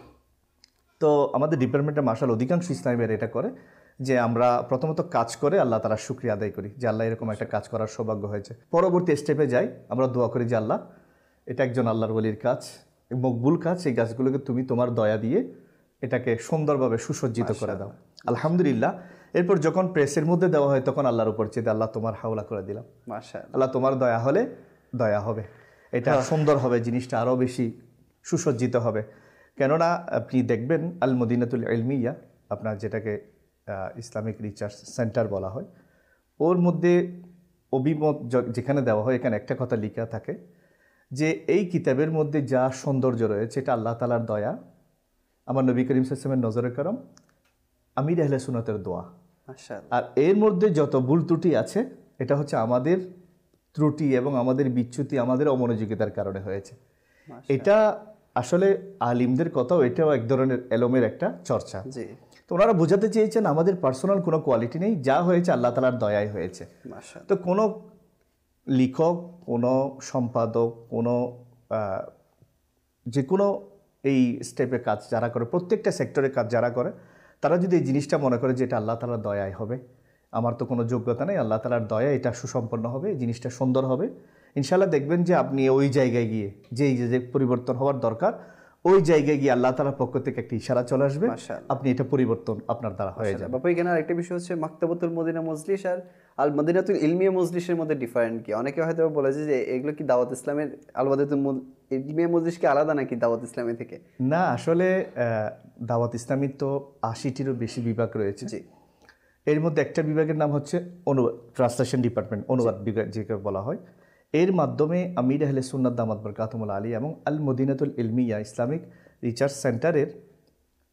তো আমাদের ডিপার্টমেন্টের মাশাআল্লাহ অধিকাংশ ইসলামের এটা করে যে আমরা প্রথমত কাজ করে আল্লাহ তাআলার শুকরিয়া আদায় করি যে আল্লাহ এরকম একটা কাজ করার সৌভাগ্য হয়েছে। পরবর্তী স্টেপে যাই, আমরা দোয়া করি যে আল্লাহ এটা একজন আল্লাহর ওলির কাজ, মকবুল কাজ, এই গাছগুলোকে তুমি তোমার দয়া দিয়ে এটাকে সুন্দরভাবে সুসজ্জিত করে দাও। আলহামদুলিল্লাহ। এরপর যখন প্রেসের মধ্যে দেওয়া হয় তখন আল্লাহর উপর চেয়ে আল্লাহ তোমার হাওলা করে দিলাম, মাশাআল্লাহ, আল্লাহ তোমার দয়া হলে দয়া হবে, এটা সুন্দর হবে, জিনিসটা আরও বেশি সুসজ্জিত হবে। কেননা আপনি দেখবেন আল মদিনাতুল ইলমিয়া, আপনার যেটাকে ইসলামিক রিসার্চ সেন্টার বলা হয়, ওর মধ্যে অভিমত যেখানে দেওয়া হয় এখানে একটা কথা লেখা থাকে যে এই কিতাবের মধ্যে যা সৌন্দর্য রয়েছে এটা আল্লাহ তাআলার দয়া, আমার নবী করিম সাল্লাল্লাহু আলাইহি ওয়াসাল্লামের নজরে করম, আমির আহলে সুন্নাতের দোয়া। আর এর মধ্যে যত ভুল ত্রুটি আছে এটা হচ্ছে আমাদের ত্রুটি এবং আমাদের বিচ্যুতি, আমাদের অমনোযোগিতার কারণে হয়েছে। এটা আসলে আলিমদের কথাও, এটাও এক ধরনের এলমের একটা চর্চা। তো ওনারা বোঝাতে চেয়েছেন আমাদের পার্সোনাল কোনো কোয়ালিটি নেই, যা হয়েছে আল্লাহ তাআলার দয়াই হয়েছে। তো কোনো লেখক, কোনো সম্পাদক, কোনো যে কোনো এই স্টেপে কাজ যারা করে, প্রত্যেকটা সেক্টরে কাজ যারা করে, তারা যদি এই জিনিসটা মনে করে যে এটা আল্লাহ তাআলার দয়াই হবে, আমার তো কোনো যোগ্যতা নেই, আল্লাহ তাআলার দয়া, এটা সুসম্পন্ন হবে, এই জিনিসটা সুন্দর হবে, ইনশাআল্লাহ দেখবেন যে আপনি ওই জায়গায় গিয়ে যে যে পরিবর্তন হওয়ার দরকার ওই জায়গায় গিয়ে আল্লাহ তাআলার পক্ষ থেকে একটা ইশারা চলে আসবে, আপনি এটা পরিবর্তন আপনার দ্বারা হয়ে যাবে। বাবা এখানে আরেকটা বিষয় হচ্ছে মাকতাবাতুল মদিনা মজলিস আর আল মদিনাতুল ইলমিয়া মজলিসের মধ্যে ডিফারেন্ট কি? অনেকে হয়তো বলেছে যে এগুলো কি দাওয়াত ইসলামের আল মদিনাতুল ইলমিয়া মজলিস কি আলাদা নাকি দাওয়াত ইসলামী থেকে? না, আসলে দাওয়াত ইসলামীর তো আশিটিরও বেশি বিভাগ রয়েছে। জি। এর মধ্যে একটা বিভাগের নাম হচ্ছে অনুবাদ, ট্রান্সলেশন ডিপার্টমেন্ট, অনুবাদ বিভাগ যেকে বলা হয়। এর মাধ্যমে আমির আহলে সুন্নাত দামাত বারকাতুল আলিয়া এবং আল মদিনাতুল ইলমিয়া ইসলামিক রিসার্চ সেন্টারের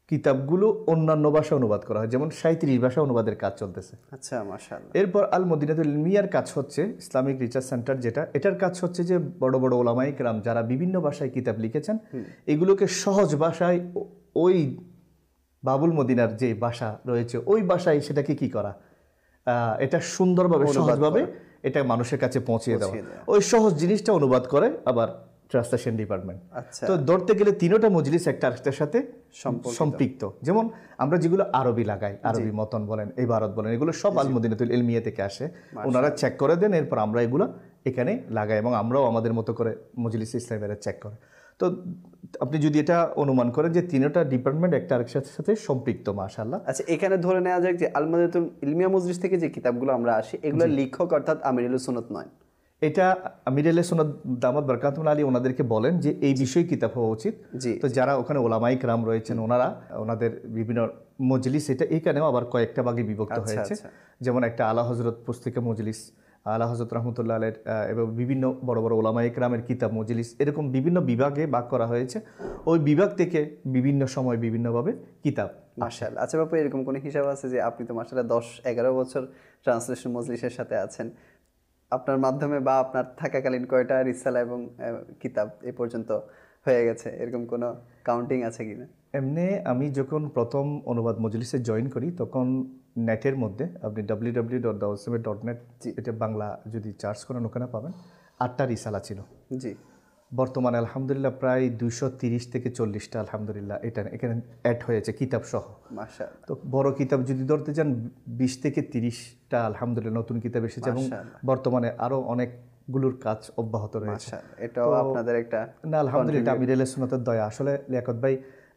কিতাবগুলো অন্যান্য ভাষা অনুবাদ করা হয়, যেমন সাঁইত্রিশ ভাষা অনুবাদের কাজ চলতেছে। আচ্ছা, মাশাআল্লাহ। এরপর আল মদিনাতুল ইলমিয়ার কাজ হচ্ছে ইসলামিক রিসার্চ সেন্টার, যেটা এটার কাজ হচ্ছে যে বড় বড় ওলামায়ে কেরাম যারা বিভিন্ন ভাষায় কিতাব লিখেছেন এগুলোকে সহজ ভাষায় ও- ওই বাবুল মদিনার যে ভাষা রয়েছে ওই ভাষায় সেটাকে কি করা, আহ, এটা সুন্দরভাবে সহজভাবে এটা মানুষের কাছে পৌঁছিয়ে দেওয়া, ওই সহজ জিনিসটা অনুবাদ করে আবার ট্রান্সলেশন ডিপার্টমেন্ট। আচ্ছা, তো ধরতে গেলে তিনোটা মজলিস একটা আরেকটার সাথে সম্পৃক্ত। যেমন আমরা যেগুলো আরবি লাগাই, আরবি মতন বলেন, ইবারত বলেন, এগুলো সব আল মদিনাতুল ইলমিয়া থেকে আসে, ওনারা চেক করে দেন, এরপর আমরা এগুলো এখানে লাগাই এবং আমরাও আমাদের মতো করে মজলিস ইসলামের চেক করে। তো আপনি যদি এটা অনুমান করেন যে তিনটা ডিপার্টমেন্ট একটা আরেকটার সাথে সম্পৃক্ত, মাশাআল্লাহ। আচ্ছা, এখানে ধরে নেওয়া যাক যে আল মদিনাতুল ইলমিয়া মজলিস থেকে যে কিতাবগুলো আমরা আসি এগুলো লেখক অর্থাৎ আমিরুল সুন্নাত নয়, এটা আমির আহলে সুন্নাত দামাত বরকাতুল্লাহ আলী ওনাদেরকে বলেন যে এই বিষয়ে কিতাব হওয়া উচিত। জি। তো যারা ওখানে ওলামাই کرام রয়েছেন ওনারা ওনাদের বিভিন্ন মজলিস, এটা এইখানেও আবার কয়েকটা ভাগে বিভক্ত হয়েছে, যেমন একটা আলা হযরত পুস্তিকা মজলিস, আলা হযরত রাহমাতুল্লাহ আলাইহির এবং বিভিন্ন বড় বড় ওলামাই کرامের কিতাব মজলিস, এরকম বিভিন্ন বিভাগে ভাগ করা হয়েছে। ওই বিভাগ থেকে বিভিন্ন সময় বিভিন্নভাবে কিতাব। মাশাআল্লাহ। আচ্ছা বাপু, এরকম কোনো হিসাব আছে যে আপনি তো মাশাআল্লাহ দশ এগারো বছর ট্রান্সলেশন মজলিসের সাথে আছেন, আপনার মাধ্যমে বা আপনার থাকাকালীন কয়টা রিসালা এবং আহ, কিতাব এ পর্যন্ত হয়ে গেছে, এরকম কোনো কাউন্টিং আছে কিনা? এমনি আমি যখন প্রথম অনুবাদ মজলিসে জয়েন করি তখন নেটের মধ্যে আপনি W W dot Dawat dot net এটা বাংলা যদি চার্জ করেন ওখানে পাবেন, আটটা রিসালা ছিল। জি। বর্তমানে আলহামদুলিল্লাহ প্রায় দুইশো তিরিশ থেকে চল্লিশটা আলহামদুলিল্লাহ এটা এখানে অ্যাড হয়েছে কিতাব সহ। মাশাআল্লাহ। তো বড় কিতাব যদি ধরতে চান বিশ থেকে তিরিশটা আলহামদুলিল্লাহ নতুন কিতাব এসেছে এবং বর্তমানে আরো অনেকগুলোর কাজ অব্যাহত রয়েছে। মাশাআল্লাহ, এটাও আপনাদের একটা না আলহামদুলিল্লাহ আমির আহলে সুন্নাতের দয়া। আসলে লিয়াকত ভাই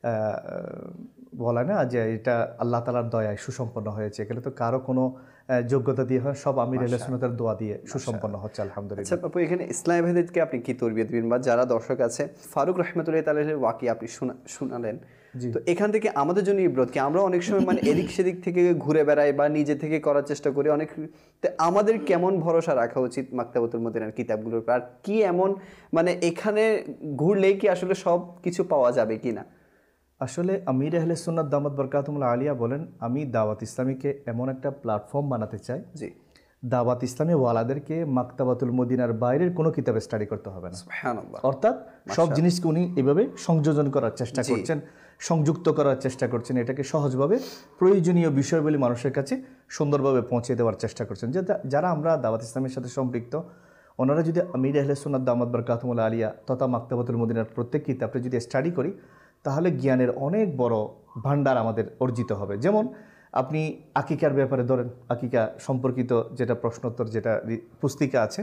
বলে না যে এটা আল্লাহ তাআলার দয়ায় সুসম্পন্ন হয়েছে, এখানে তো কারো কোনো যোগ্যতা দিয়ে হয়, সব আমির আহলে সুন্নাতের দোয়া দিয়ে সুসম্পন্ন হচ্ছে আলহামদুলিল্লাহ। আচ্ছা আপু, এখানে ইসলামী ভাইদেরকে আপনি কি তরবিয়ত দিবেন বা যারা দর্শক আছে ফারুক রহমতুল্লাহ তাআলার ওয়াকি আপনি শোনা- শোনালেন, তো এখান থেকে আমাদের জন্য ইবরত কি, আমরা অনেক সময় মানে এদিক সেদিক থেকে ঘুরে বেড়াই বা নিজে থেকে করার চেষ্টা করি অনেক, তো আমাদের কেমন ভরসা রাখা উচিত মাকতাবাতুল মদিনার কিতাবগুলোর উপর, আর কি এমন মানে এখানে ঘুরলেই কি আসলে সব কিছু পাওয়া যাবে কিনা? আসলে আমির আহলে সুন্নাত দামাত বরকাতুল্লাহ আলিয়া বলেন, আমি দাওয়াত ইসলামীকে এমন একটা প্ল্যাটফর্ম বানাতে চাই জি। দাওয়াত ইসলামী ওয়ালাদেরকে মাকতাবাতুল মদিনার বাইরের কোনো কিতাব স্টাডি করতে হবে না। সুবহানাল্লাহ। অর্থাৎ সব জিনিসকে উনি এভাবে সংযোজন করার চেষ্টা করছেন, সংযুক্ত করার চেষ্টা করছেন, এটাকে সহজভাবে প্রয়োজনীয় বিষয়গুলি মানুষের কাছে সুন্দরভাবে পৌঁছে দেওয়ার চেষ্টা করছেন। যে যারা আমরা দাওয়াত ইসলামের সাথে সম্পৃক্ত ওনারা যদি আমির আহলে সুন্নাত দামাত বরকাতুল্লাহ আলিয়া তথা মাকতাবাতুল মদিনার প্রত্যেক কিতাবটা যদি স্টাডি করি তাহলে জ্ঞানের অনেক বড় ভান্ডার আমাদের অর্জিত হবে। যেমন আপনি আকিকার ব্যাপারে ধরেন, আকিকা সম্পর্কিত যেটা প্রশ্নোত্তর যেটা পুস্তিকা আছে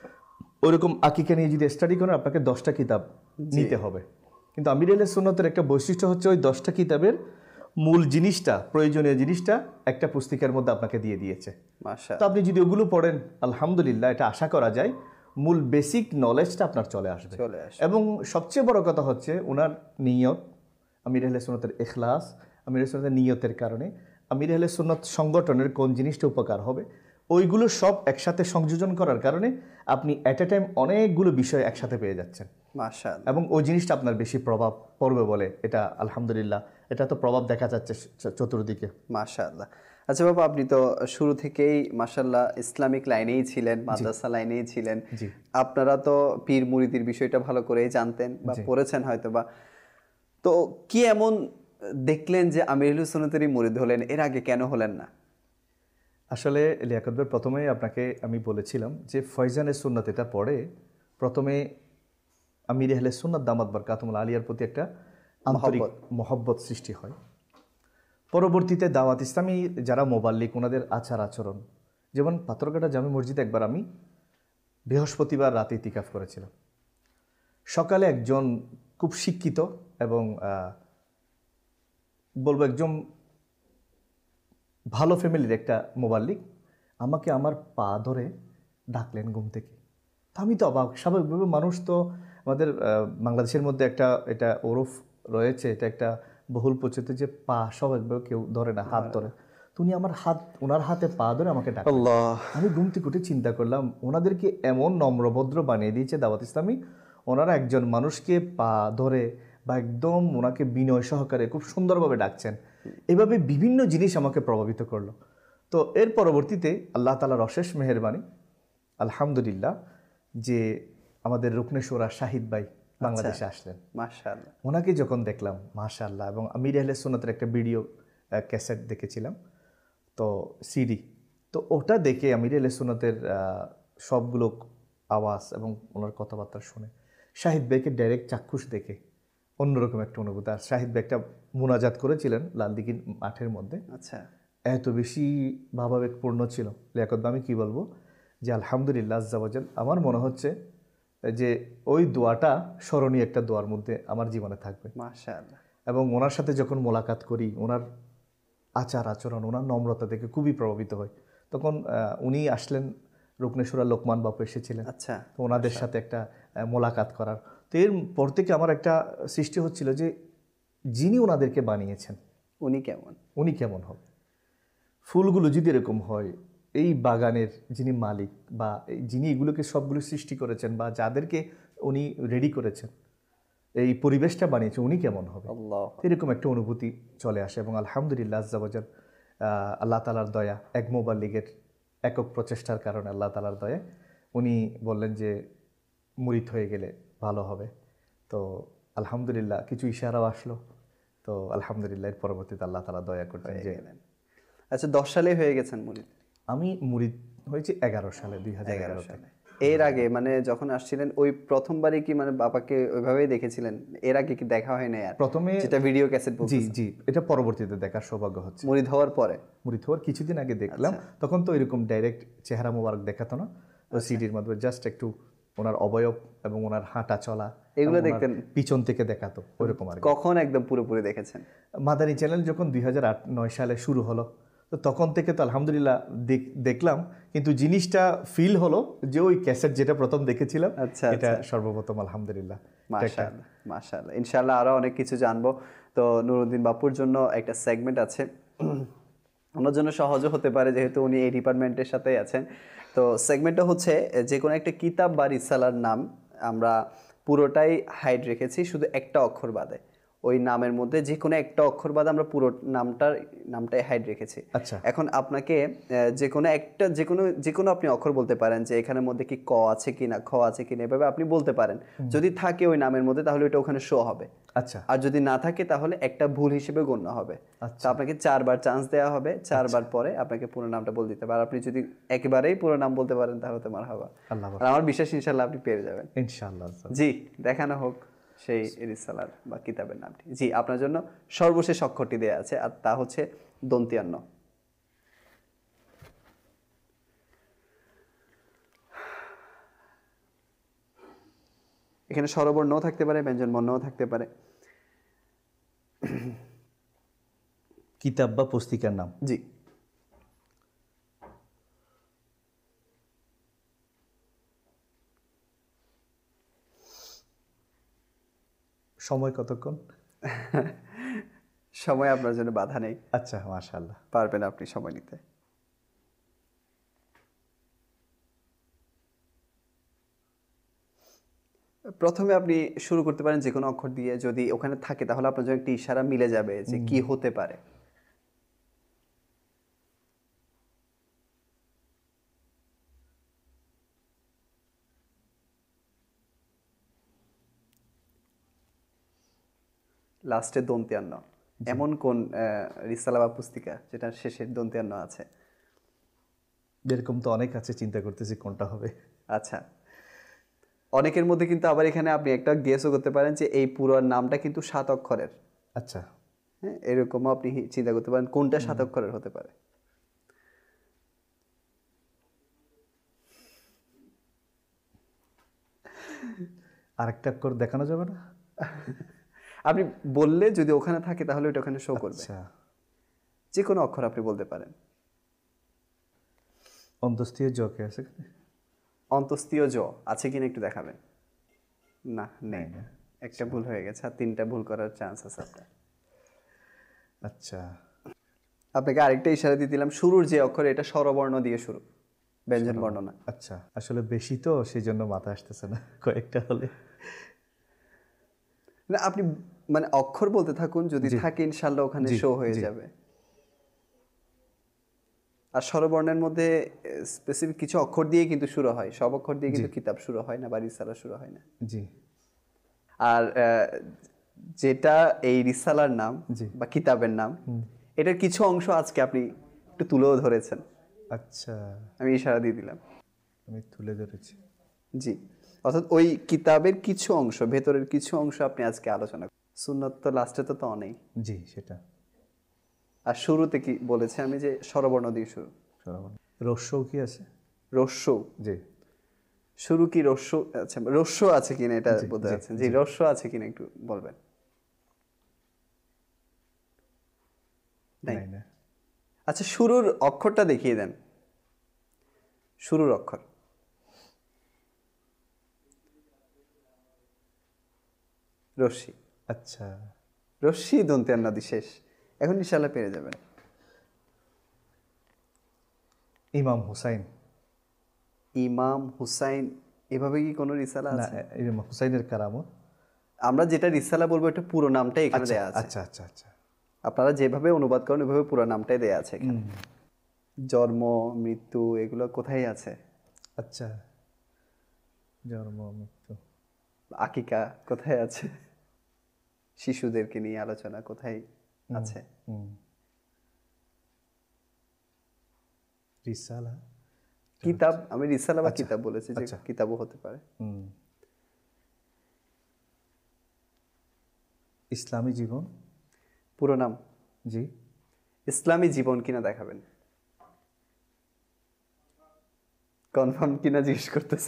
ওইরকম আকিকা নিয়ে যদি স্টাডি করেন আপনাকে দশটা কিতাব নিতে হবে, কিন্তু আমির আহলে সুন্নাতের একটা বৈশিষ্ট্য হচ্ছে ওই দশটা কিতাবের মূল জিনিসটা, প্রয়োজনীয় জিনিসটা একটা পুস্তিকার মধ্যে আপনাকে দিয়ে দিয়েছে। মাশাআল্লাহ। তো আপনি যদি ওগুলো পড়েন আলহামদুলিল্লাহ এটা আশা করা যায় মূল বেসিক নলেজটা আপনার চলে আসবে। চলে আসবে। এবং সবচেয়ে বড় কথা হচ্ছে ওনার নিয়ত, আমির আহলে সুন্নাতের ইখলাস, আমির আহলে সুন্নাতের নিয়তের কারণে আমির আহলে সুন্নাত সংগঠনের কোন জিনিসটা উপকার হবে ওইগুলো সব একসাথে সংযোজন করার কারণে আপনি অ্যাট এ টাইম অনেকগুলো বিষয় একসাথে পেয়ে যাচ্ছেন। মাশাআল্লাহ। এবং ওই জিনিসটা আপনার বেশি প্রভাব পড়বে বলে এটা আলহামদুলিল্লাহ এটা তো প্রভাব দেখা যাচ্ছে চতুর্দিকে। মাশাআল্লাহ। আচ্ছা বাবা, আপনি তো শুরু থেকেই মাশাআল্লাহ ইসলামিক লাইনেই ছিলেন, মাদ্রাসা লাইনেই ছিলেন, আপনারা তো পীর মুরিদির বিষয়টা ভালো করেই জানতেন বা পড়েছেন হয়তো বা, তো কি এমন দেখলেন যে আমিরুল সুন্নাতেরই মুরিদ হলেন, এর আগে কেন হলেন না? আসলে লিয়াকত ভাই প্রথমেই আপনাকে আমি বলেছিলাম যে ফয়জানে সুন্নাত এটা পড়ে প্রথমে আমির আহলে সুন্নাত দামাত বরকাতুল্লাহ আলিয়ার প্রতি একটা আন্তরিক মহব্বত সৃষ্টি হয়। পরবর্তীতে দাওয়াত ইসলামী যারা মোবাল্লিক ওনাদের আচার আচরণ, যেমন পাথরঘাটা জামে মসজিদে একবার আমি বৃহস্পতিবার রাতে ইতিকাফ করেছিলাম। সকালে একজন খুব শিক্ষিত এবং বলবো একজন ভালো ফ্যামিলির একটা মোবাল্লিক আমাকে আমার পা ধরে ডাকলেন ঘুম থেকে। আমি তো অবাক, স্বাভাবিকভাবে মানুষ তো আমাদের বাংলাদেশের মধ্যে একটা এটা ওরফ রয়েছে, এটা একটা বহুল প্রচলিত যে পা স্বাভাবিকভাবে কেউ ধরে না, হাত ধরে। তুমি আমার হাত ওনার হাতে পা ধরে আমাকে ডাক। আমি ঘুম থেকে উঠে চিন্তা করলাম ওনাদেরকে এমন নম্রভদ্র বানিয়ে দিয়েছে দাওয়াত ইসলামী, ওনারা একজন মানুষকে পা ধরে বা একদম ওনাকে বিনয় সহকারে খুব সুন্দরভাবে ডাকছেন, এভাবে বিভিন্ন জিনিস আমাকে প্রভাবিত করলো। তো এর পরবর্তীতে আল্লাহ তাআলার অশেষ মেহেরবানি, আলহামদুলিল্লাহ, যে আমাদের রুকনেশ্বরা শাহিদ ভাই বাংলাদেশে আসলেন। মাশাআল্লাহ। ওনাকে যখন দেখলাম, মাশাআল্লাহ, এবং আমির আহলে সুন্নাতের একটা ভিডিও ক্যাসেট দেখেছিলাম, তো সিডি, তো ওটা দেখে আমির আহলে সুন্নাতের সবগুলো আওয়াজ এবং ওনার কথাবার্তা শুনে শাহিদ ভাইকে ডাইরেক্ট চাক্ষুষ দেখে অন্যরকম একটা অনুভূতি। আর শাহিদ ভাই একটা মুনাজাত করেছিলেন লালদিঘির মাঠের মধ্যে, আচ্ছা, এত বেশি ভাবাবেগপূর্ণ ছিল, লিয়াকত ভাই, আমি কী বলবো, যে আলহামদুলিল্লাহ আজ্জা ওয়াজাল, আমার মনে হচ্ছে যে ওই দোয়াটা স্মরণীয় একটা দোয়ার মধ্যে আমার জীবনে থাকবে। মাশাআল্লাহ। এবং ওনার সাথে যখন মোলাকাত করি, ওনার আচার আচরণ, ওনার নম্রতা দেখে খুবই প্রভাবিত হয়। তখন উনি আসলেন, রুকনেশ্বরা লোকমান বাপু এসেছিলেন, আচ্ছা, তো ওনাদের সাথে একটা মোলাকাত করার, তো এর পর থেকে আমার একটা সৃষ্টি হচ্ছিল যে যিনি ওনাদেরকে বানিয়েছেন উনি কেমন, উনি কেমন হবে। ফুলগুলো যদি এরকম হয়, এই বাগানের যিনি মালিক বা যিনি এগুলোকে সবগুলো সৃষ্টি করেছেন বা যাদেরকে উনি রেডি করেছেন, এই পরিবেশটা বানিয়েছে, উনি কেমন হবে, আল্লাহ। এরকম একটা অনুভূতি চলে আসে। এবং আলহামদুলিল্লাহ আজ্জা ওয়াজাল, আল্লাহ তাআলার দয়া, এক মোবাল্লিগের একক প্রচেষ্টার কারণে আল্লাহ তাআলার দয়া, উনি বললেন যে মুরিদ হয়ে গেলে ভালো হবে। তো আলহামদুলিল্লাহ কিছু ইশারাও আসলো, তো আলহামদুলিল্লাহ এর পরবর্তীতে আল্লাহ তাআলা দয়া করতেন যে, আচ্ছা, দশ সালে হয়ে গেছেন মুরিদ? আমি মুরিদ হয়েছি এগারো সালে, দুই হাজার এগারো সালে। এর আগে মানে যখন আসছিলেন ওই প্রথমবারই কি মানে বাবাকে ওইভাবেই দেখেছিলেন? এর আগে কি দেখা হয় না? আর প্রথমে যেটা ভিডিও ক্যাসেট, জি জি, এটা পরবর্তীতে দেখার সৌভাগ্য হচ্ছে। মুরিদ হওয়ার পরে, মুরিদ হওয়ার কিছুদিন আগে দেখলাম, তখন তো এরকম ডাইরেক্ট চেহারা মোবারক দেখাতো না, তো সিডির মাধ্যমে জাস্ট একটু ওনার অবয়ব এবং ওনার হাঁটা চলা এগুলো দেখতেন, পিছন থেকে দেখাতো ওইরকম আর কি। কখন একদম পুরোপুরি দেখেছেন? মাদানী চ্যানেল যখন দুই হাজার আট নয় সালে শুরু হলো, তো তখন থেকে তো আলহামদুলিল্লাহ দেখলাম, কিন্তু জিনিসটা ফিল হলো যে ওই ক্যাসেট যেটা প্রথম দেখেছিলাম, আচ্ছা, এটা সর্বপ্রথম আলহামদুলিল্লাহ। মাশাআল্লাহ, মাশাআল্লাহ। ইনশাআল্লাহ আরো অনেক কিছু জানবো। তো নুরুদ্দিন বাপুর জন্য একটা সেগমেন্ট আছে, ওনার জন্য সহজও হতে পারে যেহেতু উনি এই ডিপার্টমেন্টের সাথেই আছেন। তো সেগমেন্টটা হচ্ছে যে কোনো একটা কিতাব বা রিসালার নাম আমরা পুরোটাই হাইড রেখেছি, শুধু একটা অক্ষর বাদে। ওই নামের মধ্যে যে কোনো একটা অক্ষর বাদে আমরা পুরো নামটার নামটাই হাইড রেখেছি। আচ্ছা, এখন আপনাকে যে কোনো একটা যে কোনো যে কোনো আপনি অক্ষর বলতে পারেন যে এখানের মধ্যে কি ক আছে কিনা, খ আছে কিনা, এভাবে আপনি বলতে পারেন। যদি থাকে ওই নামের মধ্যে তাহলে ওটা ওখানে শো হবে। আচ্ছা, আর যদি না থাকে তাহলে একটা ভুল হিসেবে গণ্য হবে। আচ্ছা, তো আপনাকে চারবার চান্স দেওয়া হবে, চারবার পরে আপনাকে পুরো নামটা বলে দিতে হবে। আর আপনি যদি একেবারেই পুরো নাম বলতে পারেন তাহলে তো মারহাবা। আল্লাহ, আর আমার বিশ্বাস ইনশাআল্লাহ আপনি পেরে যাবেন ইনশাআল্লাহ। জি, দেখানো হোক সেই রিসালার বা কিতাবের নামটি। জি, আপনার জন্য সর্বশেষ অক্ষরটি দেয়া আছে, আর তা হচ্ছে দন্তিয়ান্ন। এখানে স্বরবর্ণও থাকতে পারে, ব্যঞ্জন বর্ণও থাকতে পারে। কিতাব বা পুস্তিকার নাম? জি। সময় কতক্ষণ? সময় আপনার জন্য বাধা নেই। আচ্ছা, মাশাআল্লাহ, পারবেন আপনি সময় নিতে। প্রথমে আপনি শুরু করতে পারেন যে কোনো অক্ষর দিয়ে, যদি ওখানে থাকে তাহলে আপনার জন্য একটি ইশারা মিলে যাবে যে কি হতে পারে। লাস্টে দন্তিয়ান্ন, এমন কোন রিসালা বা পুস্তিকা যেটা শেষের দন্তিয়ান্ন আছে? এরকম তো অনেক আছে, চিন্তা করতেছি কোনটা হবে। আচ্ছা, অনেকের মধ্যে কিন্তু আবার এখানে আপনি একটা গেসও করতে পারেন যে এই পুরো নামটা কিন্তু সাত অক্ষরের। আচ্ছা, হ্যাঁ, এরকমও আপনি চিন্তা করতে পারেন কোনটা সাত অক্ষরের হতে পারে। আরেকটা অক্ষর দেখানো যাবে না? আপনি বললে যদি ওখানে থাকে তাহলে ওটা ওখানে শো করবে। আচ্ছা, যে কোনো অক্ষর আপনি বলতে পারেন। অন্তস্থীয় জ কে আছে? অন্তস্থীয় জ আছে কিনা একটু দেখাবেন। না, নেই, একটা ভুল হয়ে গেছে, আর তিনটা ভুল করার চান্স আছে আপনার। আচ্ছা, আপনাকে আরেকটা ইশারা দিয়ে দিলাম, শুরুর যে অক্ষর এটা স্বরবর্ণ দিয়ে শুরু, ব্যঞ্জন বর্ণ না। আচ্ছা, আসলে বেশি তো সেই জন্য মাথা আসতেছে না, কয়েকটা হলে। না, আপনি মানে অক্ষর বলতে থাকুন, যদি থাকে ইনশাআল্লাহ ওখানে জি, শো হয়ে জি। যাবে। আর স্বরবর্ণের মধ্যে স্পেসিফিক কিছু অক্ষর দিয়ে কিন্তু শুরু হয়, সব অক্ষর দিয়ে কিন্তু কিতাব শুরু হয় না বা রিসালা শুরু হয় না। জি আর আহ, যেটা এই রিসালার নাম জি। বা কিতাবের নাম, এটার কিছু অংশ আজকে আপনি একটু তুলেও ধরেছেন, আচ্ছা, আমি ইশারা দিয়ে দিলাম। আমি তুলে ধরেছি। জি, অর্থাৎ ওই কিতাবের কিছু অংশ, ভেতরের কিছু অংশ আপনি আজকে আলোচনা করেন। সুন্নত তো লাস্টে তো তো নেই। জি, সেটা আর শুরুতে কি বলেছে আমি যে স্বরবর্ণ দিয়ে শুরু, স্বরবর্ণ। রস্যও কি আছে? রস্য, জি শুরু কি রস্য? আচ্ছা, রস্য আছে কিনা এটা জি, বলতে জি, চাচ্ছেন? জি, রস্য আছে কিনা একটু বলবেন। নাই। নাই না। আচ্ছা, শুরুর অক্ষরটা দেখিয়ে দেন, শুরুর অক্ষর। রশ্মি। আচ্ছা, রশ্মি দন্ত্যান্নাদি শেষ, এখন ইনশাআল্লাহ পেরে যাবেন। ইমাম হুসাইন। ইমাম হুসাইন, এভাবে কি কোনো রিসালা না, আছে? ইমাম হুসাইনের কারামত। আমরা যেটা রিসালা বলবো এটা পুরো নামটাই এখানে আচ্ছা দেয়া আছে। আচ্ছা আচ্ছা আচ্ছা। আপনারা যেভাবে অনুবাদ করেন ওইভাবে পুরো নামটাই দেয়া আছে এখানে। জন্ম, মৃত্যু এগুলো কোথায় আছে? আচ্ছা, জন্ম মৃত্যু। আকিকা কোথায় আছে? শিশুদেরকে নিয়ে আলোচনা কোথায় আছে? হুম। রিসালা। কিতাব, আমি রিসালা বা কিতাব বলেছি, যে আচ্ছা। কিতাবও হতে পারে। হুম। ইসলামী জীবন। পুরো নাম জি। ইসলামী জীবন কিনা দেখাবেন, কনফার্ম কিনা জিজ্ঞেস করতেছে,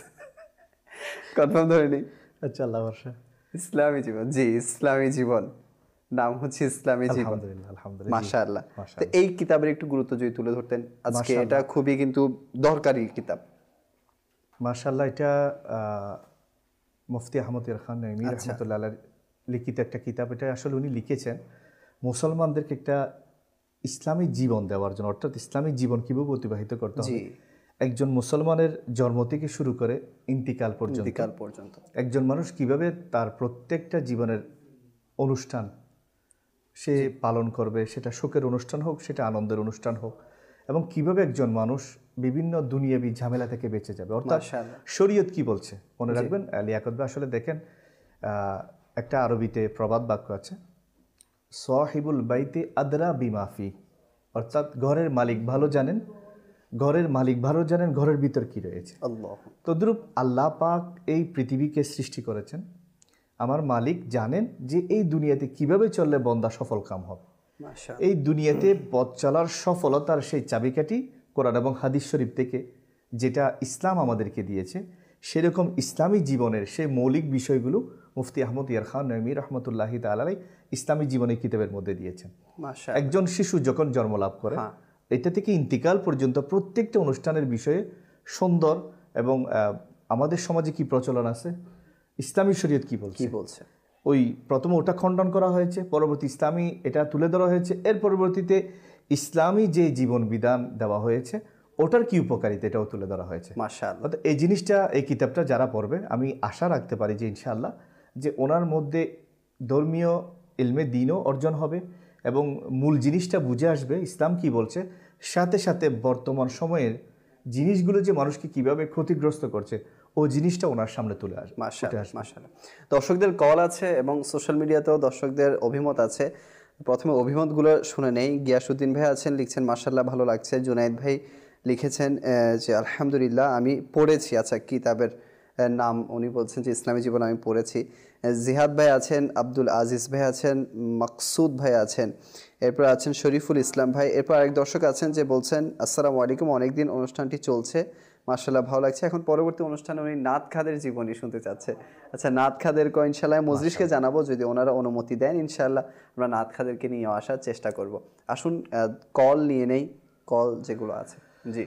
কনফার্ম ধরে নেই। আচ্ছা, আল্লাহ ভরসা। ইসলামী জীবন, জি ইসলামী জীবন, নাম হচ্ছে ইসলামী জীবন। আলহামদুলিল্লাহ, আলহামদুলিল্লাহ। জি, মাশাআল্লাহ। তো মাশাআল্লাহ। এই কিতাবের একটু গুরুত্ব যদি তুলে ধরতেন আজকে, মাশাআল্লাহ। এটা খুবই কিন্তু দরকারি কিতাব। মাশাআল্লাহ, এটা আহ, মুফতি আহমদ ইরফান নঈমী আচ্ছা। রহমতুল্লাহ আলাইহির লিখিত একটা কিতাব। এটা আসলে উনি লিখেছেন মুসলমানদেরকে একটা ইসলামী জীবন দেওয়ার জন্য, অর্থাৎ ইসলামী জীবন কীভাবে অতিবাহিত করতে হবে জি, একজন মুসলমানের জন্ম থেকে শুরু করে ইন্তিকাল পর্যন্ত ইন্তিকাল পর্যন্ত। একজন মানুষ কিভাবে তার প্রত্যেকটা জীবনের অনুষ্ঠান সে পালন করবে, সেটা সুখের অনুষ্ঠান হোক, সেটা আনন্দের অনুষ্ঠান হোক, এবং কিভাবে একজন মানুষ বিভিন্ন দুনিয়াবি ঝামেলা থেকে বেঁচে যাবে। অর্থাৎ মাশাআল্লাহ। শরীয়ত কি বলছে মনে রাখবেন। লিয়াকত ভাই আসলে দেখেন, আহ, একটা আরবিতে প্রবাদ বাক্য আছে, সাহিবুল বাইতে আদরা বিমাফি, অর্থাৎ ঘরের মালিক ভালো জানেন, ঘরের মালিক ভালো জানেন ঘরের ভিতর কি রয়েছে। আল্লাহ। তদ্রূপ আল্লাহ পাক এই পৃথিবীকে সৃষ্টি করেছেন, আমার মালিক জানেন যে এই দুনিয়াতে কিভাবে চললে বন্দা সফল কাম হবে। মাশাআল্লাহ। এই দুনিয়াতে পথ চলার সফলতার সেই চাবিকাঠি কোরআন এবং হাদিস শরীফ থেকে যেটা ইসলাম আমাদেরকে দিয়েছে, সেরকম ইসলামী জীবনের সেই মৌলিক বিষয়গুলো মুফতি আহমদ ইয়ারখান নঈমী রহমতুল্লাহি তাআলা আলাইহি ইসলামী জীবনের কিতাবের মধ্যে দিয়েছেন। মাশাআল্লাহ। একজন শিশু যখন জন্ম লাভ করে, হ্যাঁ। এটা থেকে ইন্তিকাল পর্যন্ত প্রত্যেকটা অনুষ্ঠানের বিষয়ে সুন্দর, এবং আহ, আমাদের সমাজে কি প্রচলন আছে, ইসলামী শরীয়ত কি বলছে, কি বলছে? ওই প্রথমে ওটা খণ্ডন করা হয়েছে, পরবর্তী ইসলামী এটা তুলে ধরা হয়েছে, এর পরবর্তীতে ইসলামী যে জীবন বিধান দেওয়া হয়েছে ওটার কি উপকারিতা এটাও তুলে ধরা হয়েছে। মাশাআল্লাহ। অর্থাৎ এই জিনিসটা, এই কিতাবটা যারা পড়বে, আমি আশা রাখতে পারি যে ইনশাআল্লাহ যে ওনার মধ্যে ধর্মীয় ইলমে দিনও অর্জন হবে, এবং মূল জিনিসটা বুঝে আসবে ইসলাম কি বলছে, সাথে সাথে বর্তমান সময়ের জিনিসগুলো যে মানুষকে কিভাবে ক্ষতিগ্রস্ত করছে ও জিনিসটা ওনার সামনে তুলে আসবে। মাশাআল্লাহ, মাশাআল্লাহ। দর্শকদের কল আছে এবং সোশ্যাল মিডিয়াতেও দর্শকদের অভিমত আছে। প্রথমে অভিমতগুলো শুনে নেই। গিয়াসউদ্দিন ভাই আছেন, লিখছেন মাশাআল্লাহ ভালো লাগছে। জুনায়েদ ভাই লিখেছেন আহ, যে আলহামদুলিল্লাহ আমি পড়েছি। আচ্ছা, কিতাবের আহ, নাম উনি বলছেন যে ইসলামী জীবন আমি পড়েছি। আহ, জিহাদ ভাই আছেন, আব্দুল আজিজ ভাই আছেন, মাকসুদ ভাই আছেন, এরপর আছেন শরীফুল ইসলাম ভাই। এরপর আরেক দর্শক আছেন যে বলছেন আসসালামু আলাইকুম, অনেকদিন অনুষ্ঠানটি চলছে, মাশাআল্লাহ ভালো লাগছে। এখন পরবর্তী অনুষ্ঠানে উনি নাত খাদের জীবনী শুনতে চাচ্ছে। আচ্ছা, নাত খাদের ক ইনশাআল্লাহ মজলিসকে জানাবো, যদি ওনারা অনুমতি দেন ইনশাআল্লাহ আমরা নাত খাদেরকে নিয়ে আসার চেষ্টা করব। আসুন কল নিয়ে নেই, কল যেগুলো আছে। জি,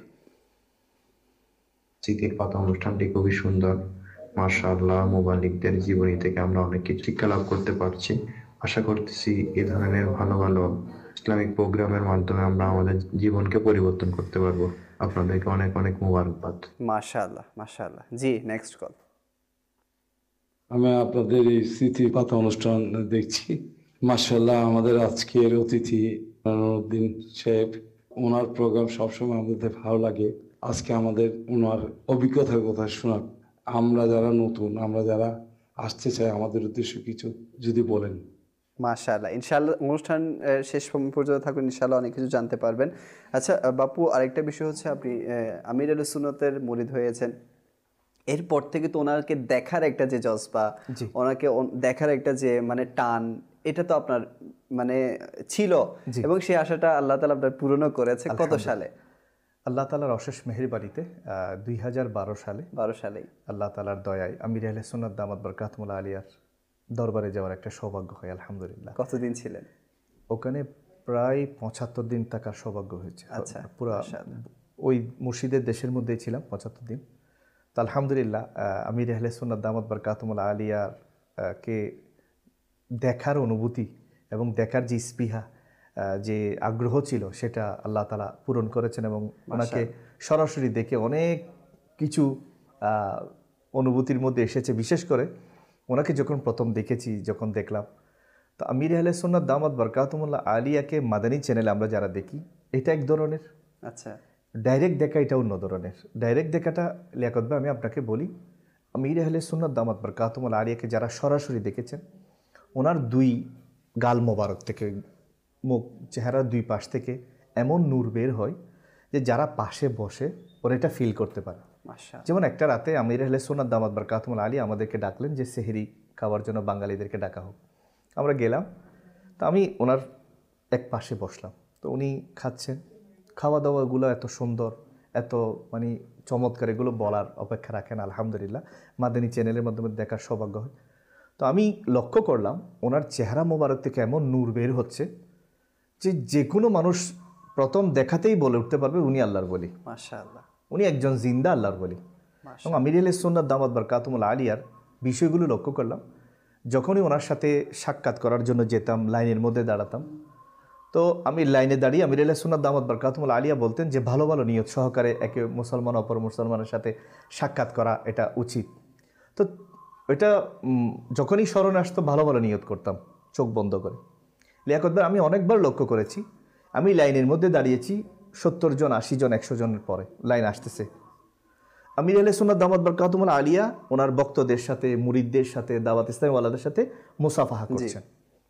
স্মৃতির পাতা অনুষ্ঠানটি খুবই সুন্দর। মাশাআল্লাহ, মুবাল্লিগদের জীবনী থেকে আমরা অনেক কিছু শিক্ষা লাভ করতে পারছি। আশা করতেছি এ ধরনের ভালো ভালো ইসলামিক প্রোগ্রামের মাধ্যমে আমরা আমাদের জীবনকে পরিবর্তন করতে পারবো। আপনাদেরকে অনেক অনেক মুবারকবাদ। মাশাআল্লাহ, মাশাআল্লাহ। জি, নেক্সট কল। আমি আপনাদের এই স্মৃতি পাতা অনুষ্ঠান দেখছি। মাশাআল্লাহ, আমাদের আজকের অতিথি নুরুদ্দিন সাহেব, ওনার প্রোগ্রাম সবসময় আমাদের ভালো লাগে। আজকে আমাদের ওনার অভিজ্ঞতার কথা শোনার, আমরা যারা নতুন, আমরা যারা আসতে চাই, আমাদের উদ্দেশ্য কিছু যদি বলেন। মাশাআল্লাহ, ইনশাআল্লাহ অনুষ্ঠান আহ, শেষ পর্যন্ত থাকুন, ইনশাআল্লাহ অনেক কিছু জানতে পারবেন। আচ্ছা আহ, বাপু, আরেকটা বিষয় হচ্ছে আপনি আহ, আমির আহলে সুন্নতের মুরিদ হয়েছেন, এরপর থেকে তো ওনাকে দেখার একটা যে জজবা, ওনাকে ওন- দেখার একটা যে মানে টান, এটা তো আপনার মানে ছিল, এবং সেই আশাটা আল্লাহ তাআলা আপনার পূরণও করেছে। কত সালে? আল্লাহ তাআলার অশেষ মেহেরবাড়িতে দুই হাজার বারো সালে বারো সালেই আল্লাহ তাআলার দয়ায় আমির আহলে সুন্নাত দামাত বরকাতুল আলিয়ার দরবারে যাওয়ার একটা সৌভাগ্য হয় আলহামদুলিল্লাহ। কতদিন ছিলেন ওখানে? প্রায় পঁচাত্তর দিন থাকার সৌভাগ্য হয়েছে। আচ্ছা, পুরো ওই মুর্শিদের দেশের মধ্যেই ছিলাম পঁচাত্তর দিন। তো আলহামদুলিল্লাহ আমির আহলে সুন্নাত দামাত বরকাতুল আলিয়ার আহ, কে দেখার অনুভূতি এবং দেখার যে স্পৃহা, আহ, যে আগ্রহ ছিল, সেটা আল্লাহ তাআলা পূরণ করেছেন এবং ওনাকে সরাসরি দেখে অনেক কিছু আহ, অনুভূতির মধ্যে এসেছে। বিশেষ করে ওনাকে যখন প্রথম দেখেছি, যখন দেখলাম, তো আমির আহলে সুন্নাত দামাত বরকাতুল আলিয়াকে মাদানী চ্যানেলে আমরা যারা দেখি, এটা এক ধরনের, আচ্ছা, ডাইরেক্ট দেখা এটা অন্য ধরনের। ডাইরেক্ট দেখাটা লিয়াকত ভাই, আমি আপনাকে বলি, আমির আহলে সুন্নাত দামাত বরকাতুল আলিয়াকে যারা সরাসরি দেখেছেন, ওনার দুই গাল মোবারক থেকে, মুখ, চেহারার দুই পাশ থেকে এমন নূর বের হয় যে যারা পাশে বসে ওরা এটা ফিল করতে পারে। মাশাআল্লাহ। যেমন একটা রাতে আমির আহলে সুন্নাত দামাত বরকাতুল আলিয়া আমাদেরকে ডাকলেন যে সেহরি খাওয়ার জন্য বাঙালিদেরকে ডাকা হোক। আমরা গেলাম, তো আমি ওনার এক পাশে বসলাম, তো উনি খাচ্ছেন। খাওয়া দাওয়াগুলো এত সুন্দর, এত মানে চমৎকার, এগুলো বলার অপেক্ষা রাখেন। আলহামদুলিল্লাহ মাদানী চ্যানেলের মাধ্যমে দেখার সৌভাগ্য হয়। তো আমি লক্ষ্য করলাম ওনার চেহারা মোবারক থেকে এমন নূর বের হচ্ছে যে যে কোনো মানুষ প্রথম দেখাতেই বলে উঠতে পারবে উনি আল্লাহর বলি, মাশাআল্লাহ, উনি একজন জিন্দা আল্লাহর বলি। এবং আমির আহলে সুন্নাত দামাত বরকাতুল আলিয়ার বিষয়গুলো লক্ষ্য করলাম। যখনই ওনার সাথে সাক্ষাৎ করার জন্য যেতাম, লাইনের মধ্যে দাঁড়াতাম, তো আমি লাইনে দাঁড়িয়ে আমির আহলে সুন্নাত দামাত বরকাতুল আলিয়া বলতেন যে ভালো ভালো নিয়ত সহকারে একে মুসলমান অপর মুসলমানের সাথে সাক্ষাৎ করা এটা উচিত। তো এটা যখনই স্মরণে আসতো ভালো ভালো নিয়ত করতাম চোখ বন্ধ করে। লিয়াকত ভাই, আমি অনেকবার লক্ষ্য করেছি, আমি লাইনের মধ্যে দাঁড়িয়েছি, সত্তর জন আশি জন একশো জনের পরে লাইন আসতেছে, আমির আহলে সুন্নাত দামাত বরকাতুল আলিয়া ওনার বক্তদের সাথে, মুরিদদের সাথে, দাওয়াত ইসলামী ওয়ালাদের সাথে মুসাফাহা করছেন।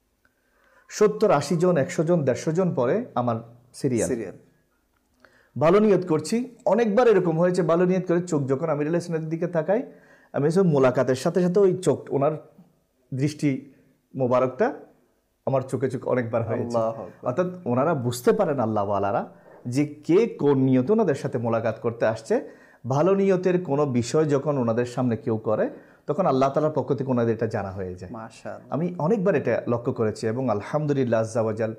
সত্তর আশি জন একশো জন দেড়শো জন পরে আমার সিরিয়াল সিরিয়াল ভালো নিয়ত করছি। অনেকবার এরকম হয়েছে, ভালো নিয়ত করে চোখ যখন আমির আহলে সুন্নাতের দিকে তাকাই, আমি সব মোলাকাতের সাথে সাথে ওই চোখ, ওনার দৃষ্টি মোবারকটা আমার চোখে চোখ অনেকবার হয়েছে। অর্থাৎ ওনারা বুঝতে পারেন আল্লাহ ওয়ালারা যে কে কোন নিয়তে ওনাদের সাথে মোলাকাত করতে আসছে। ভালো নিয়তের কোনো বিষয় যখন ওনাদের সামনে কেউ করে, তখন আল্লাহ তাআলার পক্ষ থেকে ওনাদের এটা জানা হয়ে যায়। মাশাআল্লাহ, আমি অনেকবার এটা লক্ষ্য করেছি এবং আলহামদুলিল্লাহ আজ্জা ওয়াজাল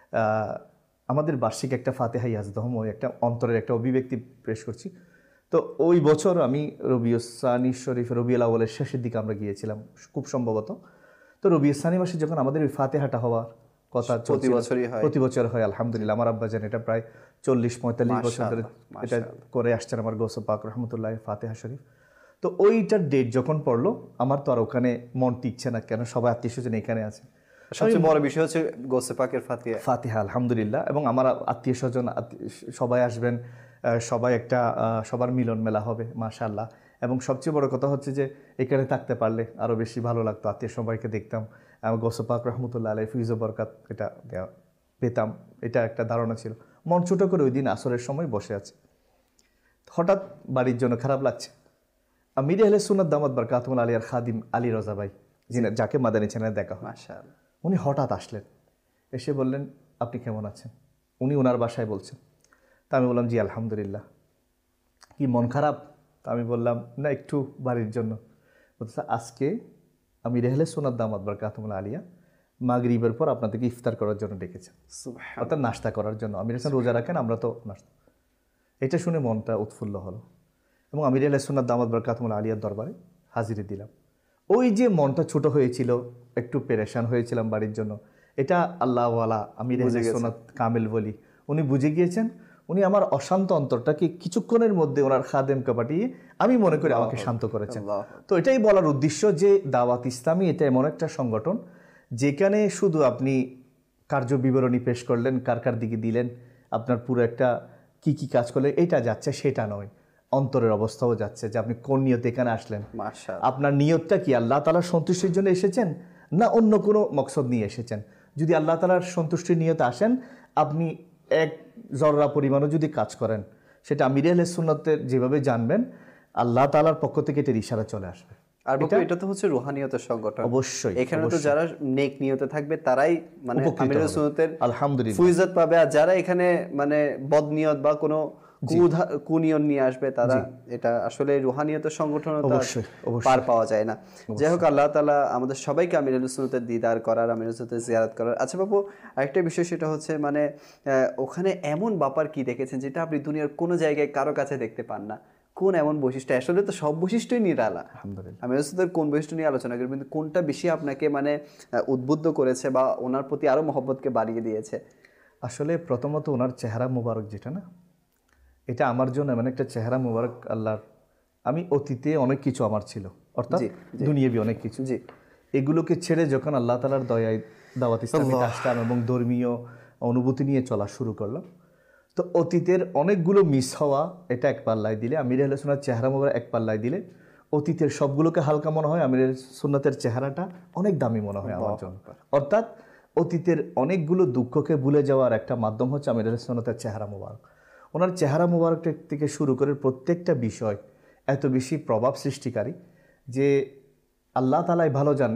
আমাদের বার্ষিক একটা ফাতিহা ইয়াজদহম, ওই একটা অন্তরের একটা অভিব্যক্তি পেশ করছি। তো ওই বছর আমি রবিউসানি শরীফ, রবিউল আউয়ালের শেষের দিকে আমরা গিয়েছিলাম খুব সম্ভবত। তো রবিউসানি মাসে যখন আমাদের ওই ফাতিহাটা হওয়ার কথা প্রতি বছরই হয়, প্রতি বছর হয় আলহামদুলিল্লাহ। আমার আব্বা জান এটা প্রায় চল্লিশ পঁয়তাল্লিশ বছর ধরে এটা করে আসছেন, আমার গৌস পাক রহমতুল্লাহ ফাতিহা শরীফ। তো ওইটার ডেট যখন পড়লো, আমার তো আর ওখানে মন টিকছে না, কেন সবাই আত্মীয় স্বজন এখানে আছে। সবচেয়ে বড় বিষয় হচ্ছে গৌসে পাকের ফাতিহা ফাতিহা আলহামদুলিল্লাহ, এবং আমার আত্মীয় স্বজন সবাই আসবেন, সবাই একটা সবার মিলন মেলা হবে মাশাআল্লাহ। এবং সবচেয়ে বড় কথা হচ্ছে যে এখানে থাকতে পারলে আরও বেশি ভালো লাগতো, আত্মীয় সবাইকে দেখতাম, গৌস পাক রহমতুল্লাহ আলাইহি ফিজ বরকাত এটা পেতাম, এটা একটা ধারণা ছিল। মন ছোটো করে ওই দিন আসরের সময় বসে আছে, হঠাৎ বাড়ির জন্য খারাপ লাগছে। আমির আহলে সুন্নাত দামাত বরকাতুল আলিয়ার খাদিম আলী রজা ভাই, যিনি যাকে মাদানী চ্যানেলে দেখা হয়, মাশাআল্লাহ, উনি হঠাৎ আসলেন, এসে বললেন আপনি কেমন আছেন। উনি ওনার বাসায় বলছেন। তা আমি বললাম জি আলহামদুলিল্লাহ। কি মন খারাপ? তা আমি বললাম না, একটু বাড়ির জন্য। বলছে আজকে আমির আহলে সুন্নাত দামাত বরকাতুল আলিয়া মাগরিবের পর আপনাদেরকে ইফতার করার জন্য ডেকেছেন, অর্থাৎ নাস্তা করার জন্য। আমির হাসান রোজা রাখেন, আমরা তো নাস্তা। এটা শুনে মনটা উৎফুল্ল হলো এবং আমির আহলে সুন্নাত দামাত বরকাতুল আলিয়ার দরবারে হাজিরি দিলাম। ওই যে মনটা ছোট হয়েছিল, একটু পেরেশান হয়েছিলাম বাড়ির জন্য, এটা আল্লাহওয়ালা আমির আহলে সুন্নাত কামিল বলি উনি বুঝে গিয়েছেন। উনি আমার অশান্ত অন্তরটাকে কিছুক্ষণের মধ্যে ওনার খাদেমকে পাঠিয়ে আমি মনে করি আমাকে শান্ত করেছেন। তো এটাই বলার উদ্দেশ্য যে দাওয়াত ইসলামী এটা এমন একটা সংগঠন যেখানে শুধু আপনি কার্য বিবরণী পেশ করলেন, কার কার দিকে দিলেন, আপনার পুরো একটা কি কি কাজ করলে এটা যাচ্ছে সেটা নয়, অন্তরের অবস্থাও যাচ্ছে যে আপনি কোন নিয়তে এখানে আসলেন, মাশাআল্লাহ। আপনার নিয়তটা কি আল্লাহ তাআলার সন্তুষ্টির জন্য এসেছেন না অন্য কোনো মকসদ নিয়ে এসেছেন। যদি আল্লাহ তাআলার সন্তুষ্টির নিয়তে আসেন, আপনি এক জররা পরিমাণও যদি কাজ করেন, সেটা আমির আহলে সুন্নাতের যেভাবে জানবেন আল্লাহ তাআলার পক্ষ থেকে এটার ইশারা চলে আসবে। আর বাপু এটা তো হচ্ছে রুহানিয়তের সংগঠন, অবশ্যই এখানে তো যারা নেক নিয়তে থাকবে তারাই মানে আমির আহলে সুন্নাতের আলহামদুলিল্লাহ ফুয়জাত পাবে, আর যারা এখানে মানে বদনিয়ত বা কোনো কুনিয়ত নিয়ে আসবে তারা এটা আসলে রুহানিয়তের সংগঠন পার পাওয়া যায় না। যাই হোক, আল্লাহ তাআলা আমাদের সবাইকে আমির আহলে সুন্নাতের দিদার করার, আমির আহলে সুন্নাতের জিয়ারত করার। আচ্ছা বাপু, আরেকটা বিষয় সেটা হচ্ছে মানে ওখানে এমন ব্যাপার কি দেখেছেন যেটা আপনি দুনিয়ার কোনো জায়গায় কারো কাছে দেখতে পান না? কোন এমন বৈশিষ্ট্য? আসলে তো সব বৈশিষ্ট্যই নিরালা, আলহামদুলিল্লাহ। আমির আহলে সুন্নাতের কোন বৈশিষ্ট্য নিয়ে আলোচনা করবেন, কিন্তু কোনটা বেশি আপনাকে মানে উদ্বুদ্ধ করেছে বা ওনার প্রতি আরো মহব্বতকে বাড়িয়ে দিয়েছে? আসলে প্রথমত ওনার চেহারা মুবারক যেটা না, এটা আমার জন্য মানে একটা চেহারা মুবারক আল্লাহর। আমি অতীতে অনেক কিছু আমার ছিল, অর্থাৎ দুনিয়াবি অনেক কিছু, জি, এগুলোকে ছেড়ে যখন আল্লাহ তাআলার দয়ায় দাওয়াত ইসলামে আসলাম এবং ধর্মীয় অনুভূতি নিয়ে চলা শুরু করলাম, তো অতীতের অনেকগুলো মিস হওয়া এটা এক পাল্লায় দিলে, আমির আহলে সুন্নাত চেহারা মুবারক এক পাল্লায় দিলে অতীতের সবগুলোকে হালকা মনে হয়, আমির আহলে সুন্নাতের চেহারাটা অনেক দামি মনে হয় আমার জন্য। অর্থাৎ অতীতের অনেকগুলো দুঃখকে ভুলে যাওয়ার একটা মাধ্যম হচ্ছে আমির আহলে সুন্নাতের চেহারা মুবারক। ওনার চেহারা মুবারক থেকে শুরু করে প্রত্যেকটা বিষয় এত বেশি প্রভাব সৃষ্টিকারী যে আল্লাহ তাআলাই ভালো জানেন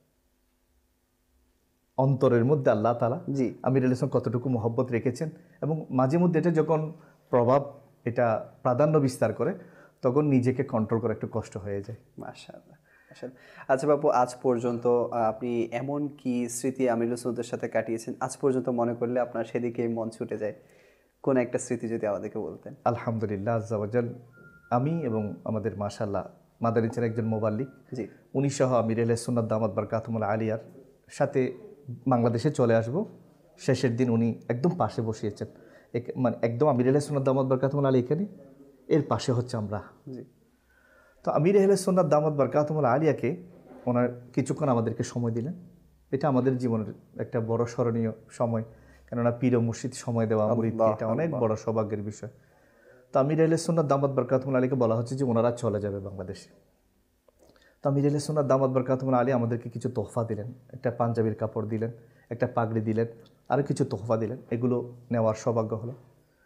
অন্তরের মধ্যে আল্লাহ তাআলা জি আমির আহলে সুন্নাত কতটুকু মহব্বত রেখেছেন, এবং মাঝে মধ্যে এটা যখন প্রভাব এটা প্রাধান্য বিস্তার করে তখন নিজেকে কন্ট্রোল করা একটু কষ্ট হয়ে যায়। মাশাআল্লাহ। আচ্ছা বাপু, আজ পর্যন্ত আপনি এমন কি স্মৃতি আমির আহলে সুন্নাতের সাথে কাটিয়েছেন আজ পর্যন্ত মনে করলে আপনার সেদিকে মন ছুটে যায়? কোন একটা স্মৃতি যদি আমাদেরকে বলতেন। আলহামদুলিল্লাহ আজ্জা ওয়াজাল, আমি এবং আমাদের মাশাআল্লাহ মাদারীচের একজন মোবাল্লিক জি উনি সহ আমির আহলে সুন্নাত দামাত বারকাতুহুল আলিয়ার সাথে বাংলাদেশে চলে আসব, শেষের দিন উনি একদম পাশে বসিয়েছেন, মানে একদম আমির আহলে সুন্নাত দামাত বারকাতুহুল আলিয়া এখানে, এর পাশে হচ্ছে আমরা জি। তো আমির আহলে সুন্নাত দামাত বারকাতুহুল আলিয়াকে ওনার কিছুক্ষণ আমাদেরকে সময় দিলেন, এটা আমাদের জীবনের একটা বড় স্মরণীয় সময়, কেননা পীর ও মুর্শিদ সময় দেওয়া মুরিদকে এটা অনেক বড় সৌভাগ্যের বিষয়। তো আমির আহলে সুন্নাত দামাত বারকাতুহুল আলীকে বলা হচ্ছে যে ওনারা চলে যাবে বাংলাদেশে। তো আমির আহলে সুন্নাত দামাত বারকাতুহুল আলী আমাদেরকে কিছু তোহফা দিলেন, একটা পাঞ্জাবির কাপড় দিলেন, একটা পাগড়ি দিলেন, আরও কিছু তোহফা দিলেন, এগুলো নেওয়ার সৌভাগ্য হলো।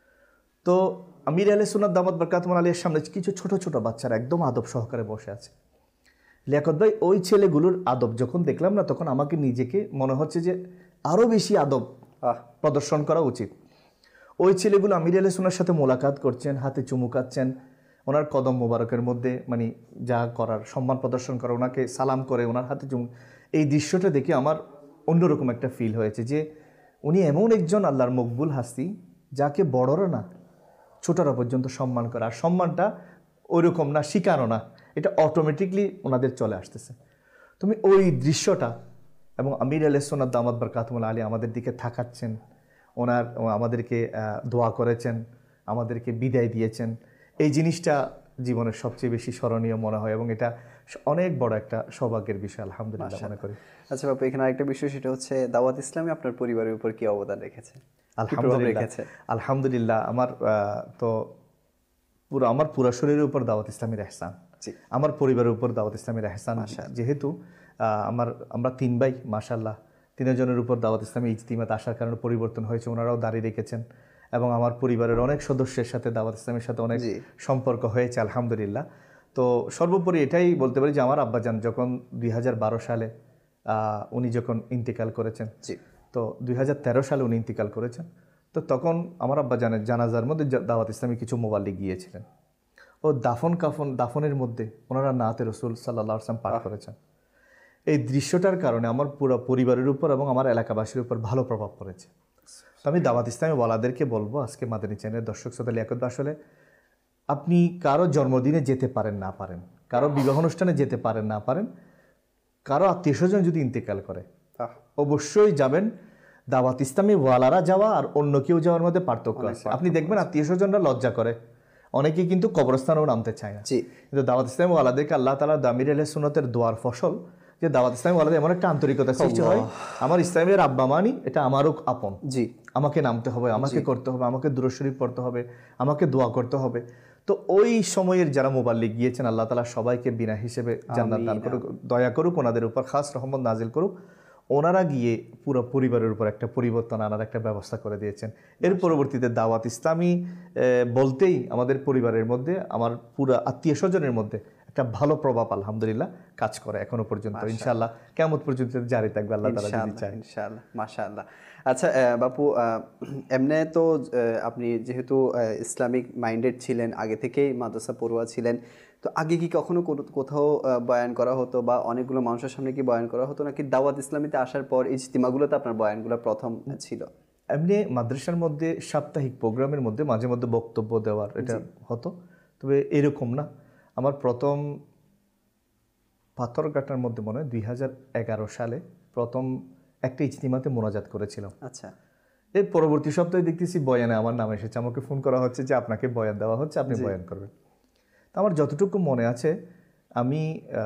তো আমির আহলে সুন্নাত দামাত বারকাতুহুল আলীর সামনে কিছু ছোট ছোট বাচ্চারা একদম আদব সহকারে বসে আছে। লিয়াকত ভাই, ওই ছেলেগুলোর আদব যখন দেখলাম না, তখন আমাকে নিজেকে মনে হচ্ছে যে আরও বেশি আদব প্রদর্শন করা উচিত। ওই ছেলেগুলো আমির আহলে সুন্নাহর সাথে মোলাকাত করছেন, হাতে চুমুকাচ্ছেন, ওনার কদম মোবারকের মধ্যে মানে যা করার সম্মান প্রদর্শন করে, ওনাকে সালাম করে ওনার হাতে চুমু, এই দৃশ্যটা দেখে আমার অন্যরকম একটা ফিল হয়েছে যে উনি এমন একজন আল্লাহর মকবুল হাস্তি যাকে বড়রা না ছোটরা পর্যন্ত সম্মান করে, আর সম্মানটা ওইরকম না, শিকারও না, এটা অটোমেটিকলি ওনাদের চলে আসতেছে। তুমি ওই দৃশ্যটা এবং আমির আহলে সুন্নাত দামাত বারকাতুহুল আলী আমাদের দিকে তাকাচ্ছেন, ওনার আমাদেরকে দোয়া করেছেন, আমাদেরকে বিদায় দিয়েছেন, এই জিনিসটা জীবনের সবচেয়ে বেশি স্মরণীয় মনে হয় এবং এটা অনেক বড় একটা সৌভাগ্যের বিষয় আলহামদুলিল্লাহ মনে করি। আচ্ছা বাপু, এখানে আরেকটা বিষয় সেটা হচ্ছে দাওয়াত ইসলামী আপনার পরিবারের উপর কি অবদান রেখেছে? আলহামদুলিল্লাহ আলহামদুলিল্লাহ আমার তো পুরো আমার পুরো শরীরের উপর দাওয়াত ইসলামীর এহসান, আমার পরিবারের উপর দাওয়াত ইসলামীর এহসান, যেহেতু আমার আমরা তিন ভাই মাশাআল্লাহ, তিনজনের উপর দাওয়াত ইসলামী ইজতিমাত আসার কারণে পরিবর্তন হয়েছে, ওনারাও দাঁড়িয়ে রেখেছেন এবং আমার পরিবারের অনেক সদস্যের সাথে দাওয়াত ইসলামের সাথে অনেক সম্পর্ক হয়েছে আলহামদুলিল্লাহ। তো সর্বোপরি এটাই বলতে পারি যে আমার আব্বাজান যখন দুই হাজার বারো সালে উনি যখন ইন্তিকাল করেছেন, তো দুই হাজার তেরো সালে উনি ইন্তিকাল করেছেন, তো তখন আমার আব্বাজানের জানাজার মধ্যে দাওয়াত ইসলামী কিছু মোবাল্লিক গিয়েছিলেন, ও দাফন কাফন দাফনের মধ্যে ওনারা নাতে রসুল সাল্লাল্লাহু আলাইহি ওয়াসাল্লাম পাঠ করেছেন। এই দৃশ্যটার কারণে আমার পুরো পরিবারের উপর এবং আমার এলাকাবাসীর উপর ভালো প্রভাব পড়েছে। তো আমি দাওয়াত ইসলামী ওয়ালাদেরকে বলবো, আজকে মাদানী চ্যানেলের দর্শক শ্রোতা লিয়াকত, আসলে আপনি কারো জন্মদিনে যেতে পারেন না পারেন, কারো বিবাহ অনুষ্ঠানে যেতে পারেন না পারেন, কারো আত্মীয় স্বজন যদি ইন্তেকাল করে অবশ্যই যাবেন, দাওয়াত ইসলামী ওয়ালারা যাওয়া আর অন্য কেউ যাওয়ার মধ্যে পার্থক্য আছে। আপনি দেখবেন আত্মীয় স্বজনরা লজ্জা করে, অনেকেই কিন্তু কবরস্থানেও নামতে চায় না, কিন্তু দাওয়াত ইসলামী ওয়ালাদেরকে আল্লাহ তাআলা দামির আহলে সুন্নতের দোয়ার ফসল যে দাওয়াত ইসলামী ওয়ালাদের এমন একটা আন্তরিকতা সৃষ্টি হয়, আমার ইসলামের আব্বা মানি এটা আমারও আপন, জি আমাকে নামতে হবে, আমাকে করতে হবে, আমাকে দুরূদ শরীফ পড়তে হবে, আমাকে দোয়া করতে হবে। তো ওই সময়ের যারা মুবাল্লিগ গিয়েছেন আল্লাহ তাআলা সবাইকে বিনা হিসেবে জান্নাত দান করুক, দয়া করুক, ওনাদের উপর খাস রহমত নাজিল করুক। ওনারা গিয়ে পুরো পরিবারের উপর একটা পরিবর্তন আনার একটা ব্যবস্থা করে দিয়েছেন। এর পরবর্তীতে দাওয়াত ইসলামী বলতেই আমাদের পরিবারের মধ্যে, আমার পুরো আত্মীয় স্বজনের মধ্যে একটা ভালো প্রভাব আলহামদুলিল্লাহ কাজ করে এখনো পর্যন্ত। ইনশাআল্লাহ কিয়ামত পর্যন্ত জারি থাকবে আল্লাহ তাআলা যদি চায় ইনশাআল্লাহ। মাশাআল্লাহ। আচ্ছা বাপু, এমনি তো আপনি যেহেতু ইসলামিক মাইন্ডেড ছিলেন, আগে থেকেই মাদ্রাসা পড়ুয়া ছিলেন, তো আগে কি কখনো কোথাও বয়ান করা হতো বা অনেকগুলো মানুষের সামনে কি বয়ান করা হতো, নাকি দাওয়াত ইসলামীতে আসার পর ইজতিমাগুলোতে আপনার বয়ানগুলো প্রথম ছিল? এমনি মাদ্রাসার মধ্যে সাপ্তাহিক প্রোগ্রামের মধ্যে মাঝে মধ্যে বক্তব্য দেওয়ার এটা হতো, তবে এরকম না। আমার প্রথম পাথরঘাটার মধ্যে মনে হয় দুই হাজার এগারো সালে প্রথম একটা ইজতিমাতে মোনাজাত করেছিলাম। আচ্ছা, এর পরবর্তী সপ্তাহে দেখতেছি বয়ানে আমার নাম এসেছে, আমাকে ফোন করা হচ্ছে যে আপনাকে বয়ান দেওয়া হচ্ছে, আপনি বয়ান করবেন। তো আমার যতটুকু মনে আছে, আমি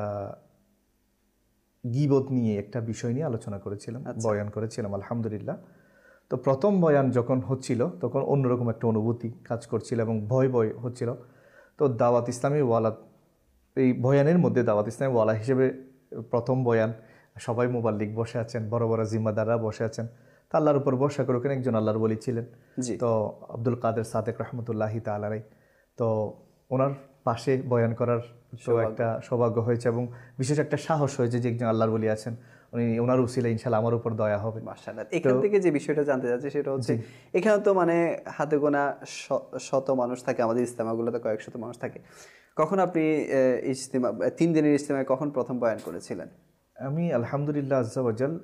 গীবত নিয়ে একটা বিষয় নিয়ে আলোচনা করেছিলাম, বয়ান করেছিলাম আলহামদুলিল্লাহ। তো প্রথম বয়ান যখন হচ্ছিল তখন অন্যরকম একটা অনুভূতি কাজ করছিল এবং ভয় ভয় হচ্ছিল। তো দাওয়াত ইসলামী ওয়ালা, এই বয়ানের মধ্যে দাওয়াত ইসলামী ওয়ালা হিসেবে প্রথম বয়ান, সবাই মুবাল্লিগ বসে আছেন, বড় বড় জিম্মাদাররা বসে আছেন। তা আল্লাহর উপর ভরসা করে ওখানে একজন আল্লাহর ওলি ছিলেন, তো আব্দুল কাদের সাদেক রহমতুল্লাহি তাআলাই। তো ওনার পাশে বয়ান করার তো একটা সৌভাগ্য হয়েছে এবং বিশেষ একটা সাহস হয়েছে যে একজন আল্লাহর ওলি আছেন, উনি ওনার উসিলা ইনশাআল্লাহ আমার উপর দয়া হবে। মাশাআল্লাহ। এখান থেকে যে বিষয়টা জানতে যাচ্ছে সেটা হচ্ছে, এখানে তো মানে হাতে গোনা শত মানুষ থাকে, আমাদের ইজতেমাগুলোতে কয়েক শত মানুষ থাকে। কখন আপনি ইজতেমা, তিন দিনের ইজতেমায় কখন প্রথম বয়ান করেছিলেন? আমি আলহামদুলিল্লাহ আজ্জা ওয়াজাল